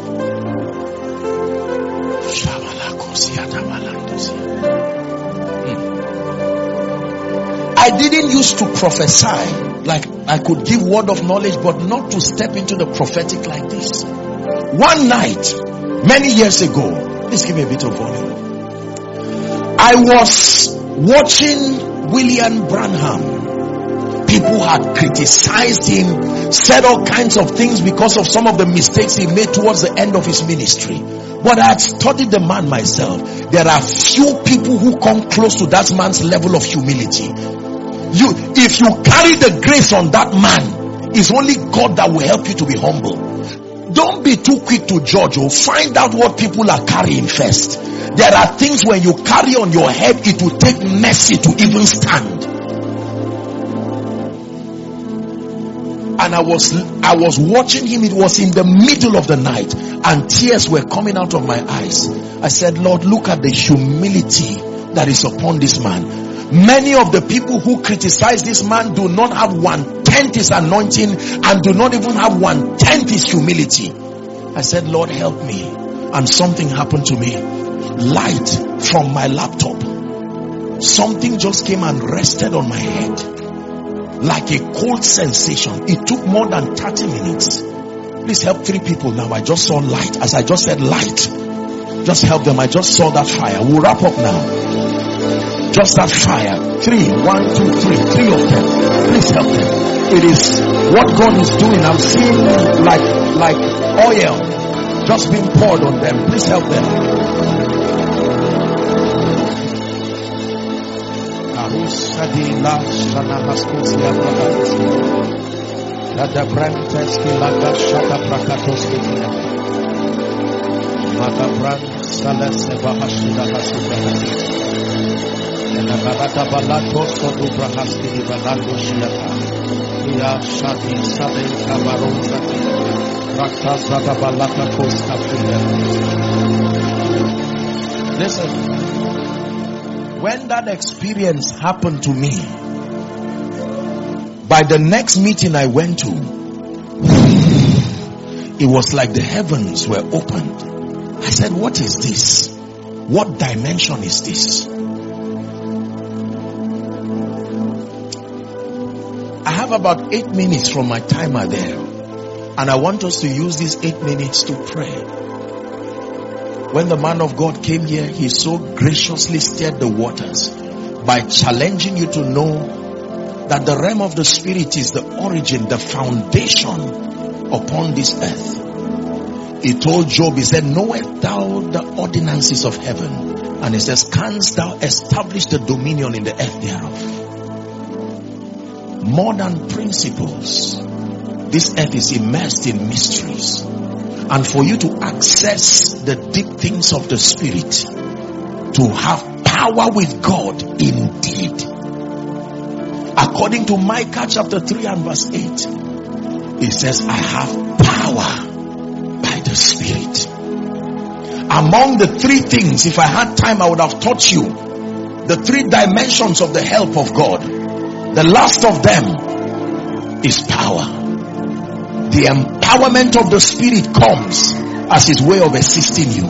I didn't used to prophesy, like I could give word of knowledge, but not to step into the prophetic like this. One night, many years ago, please give me a bit of volume. I was watching William Branham. People had criticized him, said all kinds of things because of some of the mistakes he made towards the end of his ministry. But I had studied the man myself. There are few people who come close to that man's level of humility. If you carry the grace on that man, it's only God that will help you to be humble. Don't be too quick to judge. Or find out what people are carrying first. There are things when you carry on your head, it will take mercy to even stand. And I was watching him. It was in the middle of the night, and tears were coming out of my eyes. I said, Lord, look at the humility that is upon this man. Many of the people who criticize this man do not have 1/10 1/10 is anointing and do not even have 1/10 is humility. I said, Lord, help me. And something happened to me. Light from my laptop. Something just came and rested on my head. Like a cold sensation. It took more than 30 minutes. Please help 3 people now. I just saw light. As I just said light. Just help them. I just saw that fire. We'll wrap up now. Just that fire. 3. 1, 2, 3. 3 of them. Please help them. It is what God is doing. I'm seeing like oil just being poured on them. Please help them. Listen, when that experience happened to me, by the next meeting I went to, it was like the heavens were opened. I said, what is this? What dimension is this? I have about 8 minutes from my timer there, and I want us to use these 8 minutes to pray. When the man of God came here, he so graciously stirred the waters by challenging you to know that the realm of the spirit is the origin, the foundation upon this earth. He told Job, he said, knowest thou the ordinances of heaven? And he says, canst thou establish the dominion in the earth thereof? More than principles, this earth is immersed in mysteries. And for you to access the deep things of the spirit, to have power with God indeed. According to Micah chapter 3 and verse 8, it says, I have power by the Spirit. Among the 3 things, if I had time, I would have taught you the 3 dimensions of the help of God. The last of them is power. The empowerment of the Spirit comes as His way of assisting you.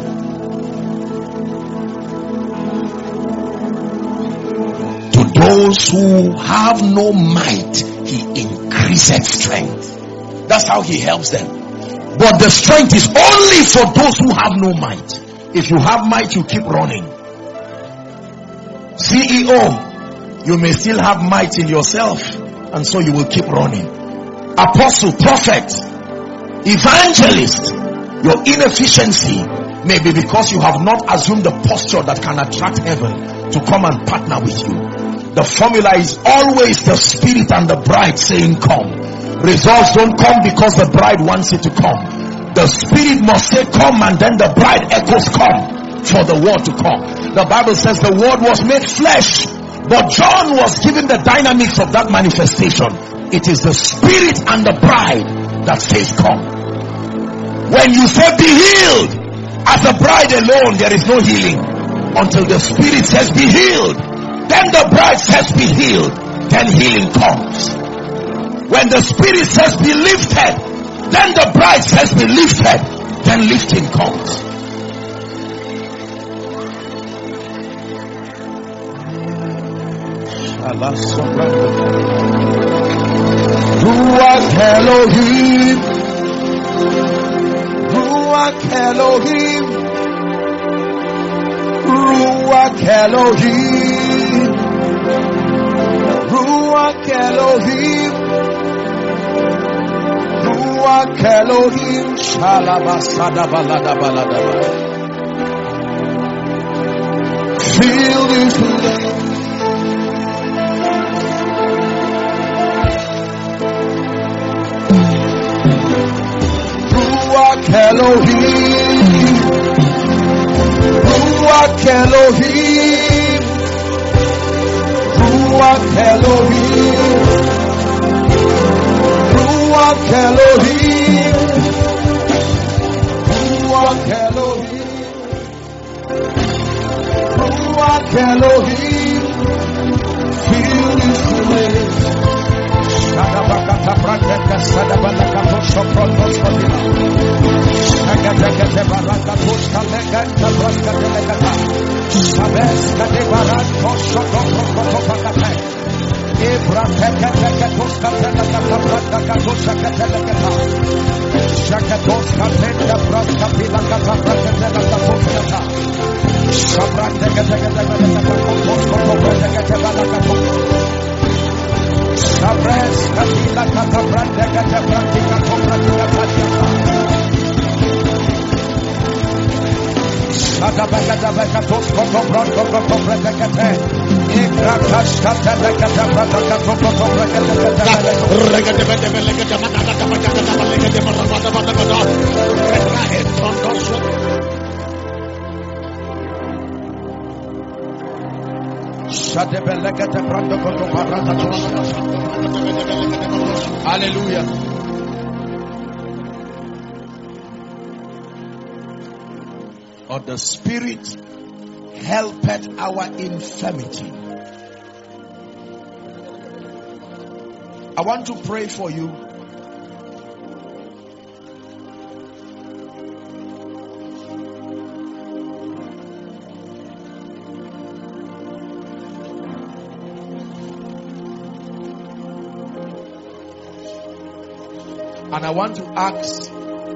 To those who have no might, He increaseth strength. That's how He helps them. But the strength is only for those who have no might. If you have might, you keep running. CEO, you may still have might in yourself, and so you will keep running. Apostle, prophet, evangelist, your inefficiency may be because you have not assumed the posture that can attract heaven to come and partner with you. The formula is always the Spirit and the bride saying come. Results don't come because the bride wants it to come. The Spirit must say come, and then the bride echoes come for the word to come. The Bible says the word was made flesh, but John was given the dynamics of that manifestation. It is the Spirit and the bride that says come. When you say be healed, as a bride alone there is no healing until the Spirit says be healed. Then the bride says be healed. Then healing comes. When the Spirit says be lifted, then the bride says be lifted. Then lifting comes. Ruach Elohim, Ruach Elohim, Ruach Elohim, Ruach Elohim, Ruach Elohim, Shalabasada balada balada. Feel this place. Ruach Elohim, Ruach Elohim, Ruach Elohim, Ruach Elohim, Ruach Elohim, Ruach Elohim, feel this place. Hallelujah. Or the Spirit helpeth our infirmity. I want to pray for you. And I want to ask,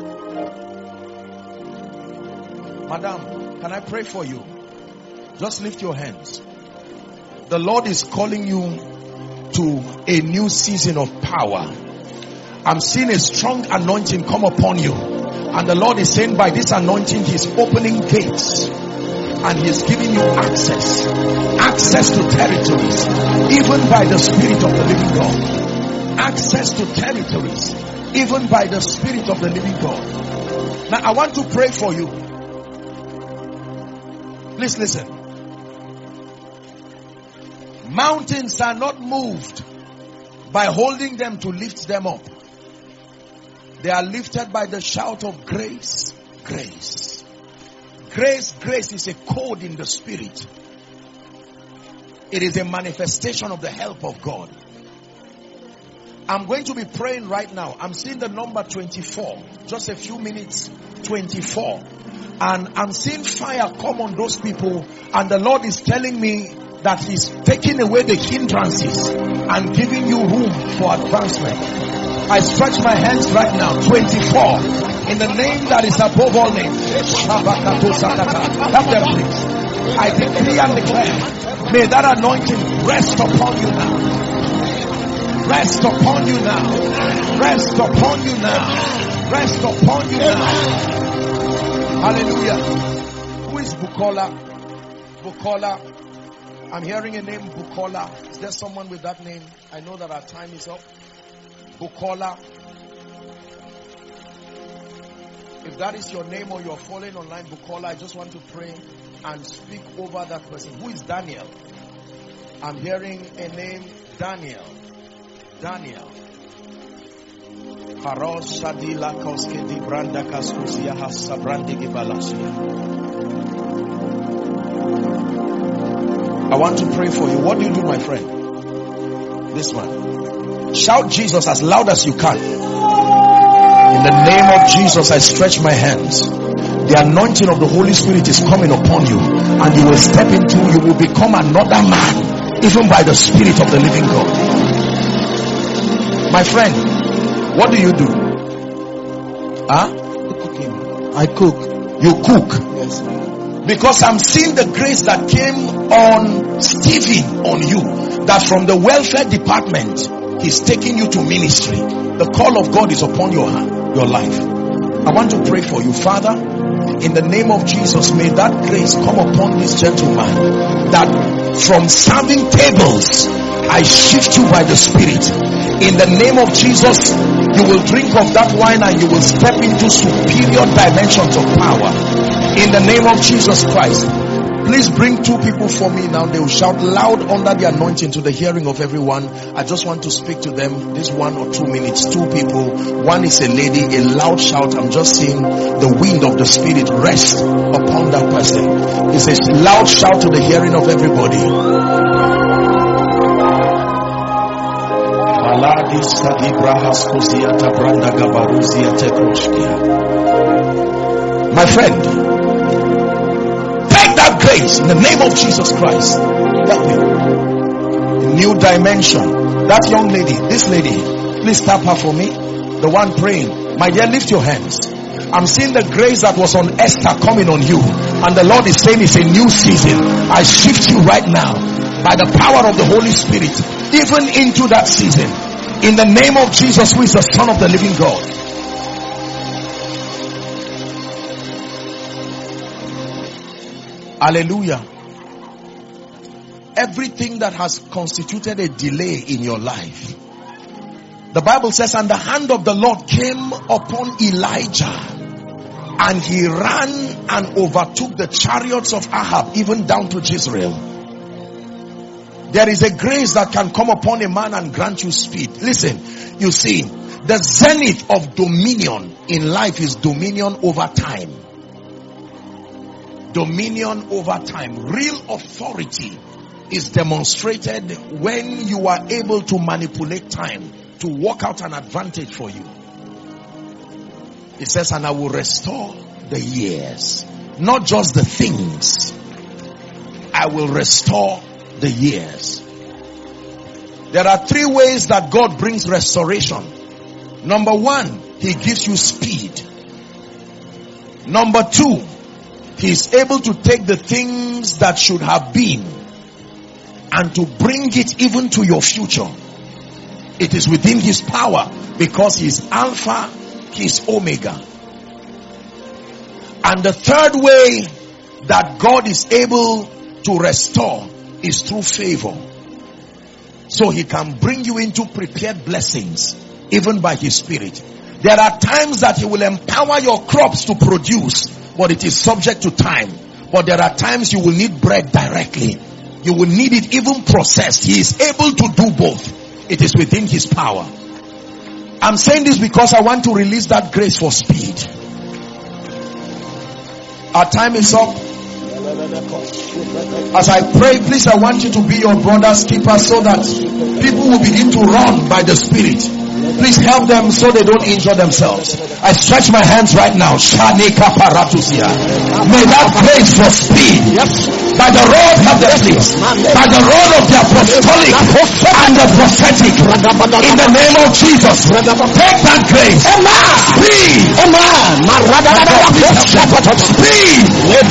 Madam, can I pray for you? Just lift your hands. The Lord is calling you to a new season of power. I'm seeing a strong anointing come upon you. And the Lord is saying by this anointing, He's opening gates. And He's giving you access. Access to territories. Even by the Spirit of the living God. Access to territories. Even by the Spirit of the living God. Now I want to pray for you. Please listen. Mountains are not moved by holding them to lift them up. They are lifted by the shout of grace, grace. Grace, grace is a code in the Spirit. It is a manifestation of the help of God. I'm going to be praying right now. I'm seeing the number 24. Just a few minutes. 24. And I'm seeing fire come on those people. And the Lord is telling me that He's taking away the hindrances and giving you room for advancement. I stretch my hands right now. 24. In the name that is above all names. Help them please. I decree and declare. May that anointing rest upon you now. Rest upon you now. Rest upon you now. Rest upon you now. Hallelujah. Who is Bukola? Bukola. I'm hearing a name, Bukola. Is there someone with that name? I know that our time is up. Bukola. If that is your name or you're following online, Bukola, I just want to pray and speak over that person. Who is Daniel? I'm hearing a name, Daniel. Daniel. I want to pray for you. What do you do, my friend? This one. Shout Jesus as loud as you can. In the name of Jesus, I stretch my hands. The anointing of the Holy Spirit is coming upon you, and you will step into, you will become another man, even by the Spirit of the living God. My friend, what do you do? Cooking. I cook. You cook? Yes. Because I'm seeing the grace that came on Stephen on you, that from the welfare department, He's taking you to ministry. The call of God is upon your life. I want to pray for you, Father. In the name of Jesus, may that grace come upon this gentleman, that from serving tables, I shift you by the Spirit. In the name of Jesus, you will drink of that wine and you will step into superior dimensions of power. In the name of Jesus Christ. Please bring two people for me now. They will shout loud under the anointing to the hearing of everyone. I just want to speak to them this 1 or 2 minutes. Two people. One is a lady, a loud shout. I'm just seeing the wind of the Spirit rest upon that person. It's a loud shout to the hearing of everybody. My friend, take that grace in the name of Jesus Christ. Help me. A new dimension. That young lady, this lady, please tap her for me. The one praying. My dear, lift your hands. I'm seeing the grace that was on Esther coming on you. And the Lord is saying it's a new season. I shift you right now by the power of the Holy Spirit, even into that season. In the name of Jesus, who is the Son of the living God. Hallelujah. Everything that has constituted a delay in your life, the Bible says, and the hand of the Lord came upon Elijah, and he ran and overtook the chariots of Ahab, even down to Jezreel. There is a grace that can come upon a man and grant you speed. Listen, you see, the zenith of dominion in life is dominion over time. Dominion over time. Real authority is demonstrated when you are able to manipulate time to work out an advantage for you. It says, and I will restore the years, not just the things. I will restore the years. There are three ways that God brings restoration. Number one, he gives you speed. Number two, he is able to take the things that should have been and to bring it even to your future. It is within his power because he is Alpha, he is Omega. And the third way that God is able to restore is through favor. So he can bring you into prepared blessings even by his spirit. There are times that he will empower your crops to produce, but it is subject to time. But there are times you will need bread directly. You will need it even processed. He is able to do both. It is within his power. I'm saying this because I want to release that grace for speed. Our time is up. As I pray, please, I want you to be your brother's keeper so that people will begin to run by the Spirit. Please help them so they don't injure themselves. I stretch my hands right now. May that grace for speed, by the rod of the place, by the rod of the apostolic and the prophetic, in the name of Jesus, take that grace. Speed. Speed.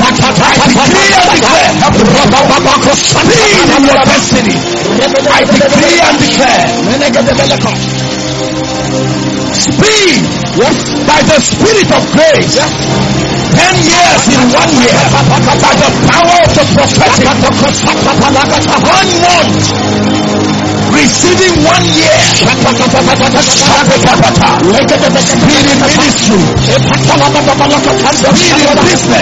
Speed in your destiny. I decree and declare. Speed, by the Spirit of grace. 10 years in 1 year, by the power of the prophetic. 1 month, receiving 1 year. Speed in ministry, speed in business.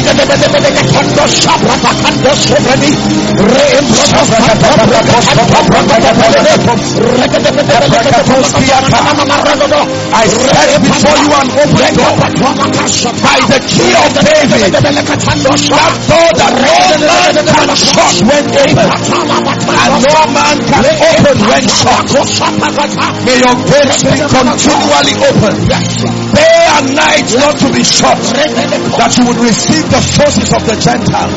I set before you an open door by the key of David. That door that no man can shut when open, and no man can open when shut. May your gates be continually open, day and night, not to be shut, that you would receive the forces of the Gentiles.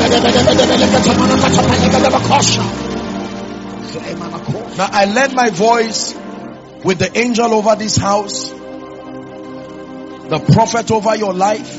Now I lend my voice with the angel over this house, the prophet over your life,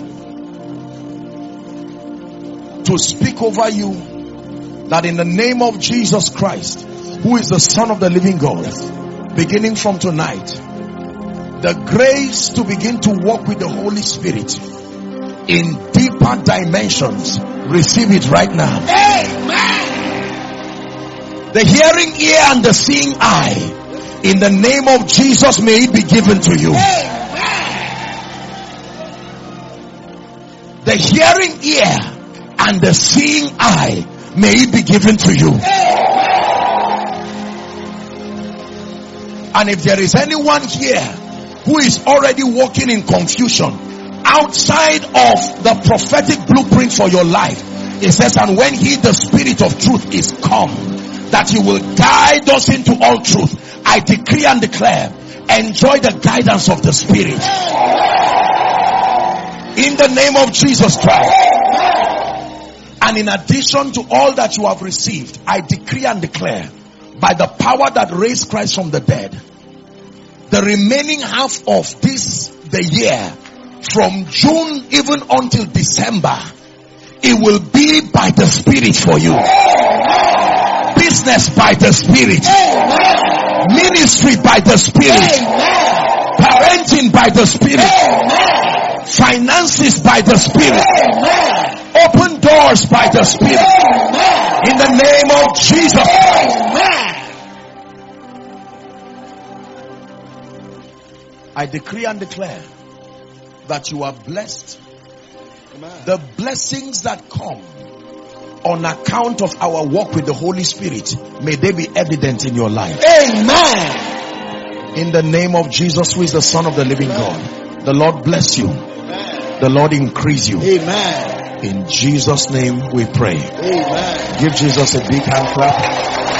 to speak over you that in the name of Jesus Christ, who is the Son of the living God, beginning from tonight, the grace to begin to walk with the Holy Spirit in deeper dimensions, receive it right now. Amen. The hearing ear and the seeing eye, in the name of Jesus, may it be given to you. Amen. The hearing ear and the seeing eye, may it be given to you. Amen. And if there is anyone here who is already walking in confusion outside of the prophetic blueprint for your life, it says, and when he, the Spirit of truth, is come, that he will guide us into all truth. I decree and declare, enjoy the guidance of the Spirit. In the name of Jesus Christ. And in addition to all that you have received, I decree and declare, by the power that raised Christ from the dead, the remaining half of the year, from June even until December, it will be by the Spirit for you. Business by the Spirit. Ministry by the Spirit. Parenting by the Spirit. Finances by the Spirit. Open doors by the Spirit. In the name of Jesus. I decree and declare that you are blessed. The blessings that come on account of our walk with the Holy Spirit, may they be evident in your life. Amen. In the name of Jesus, who is the Son of the living God, the Lord bless you. The Lord increase you. Amen. In Jesus' name we pray. Amen. Give Jesus a big hand clap.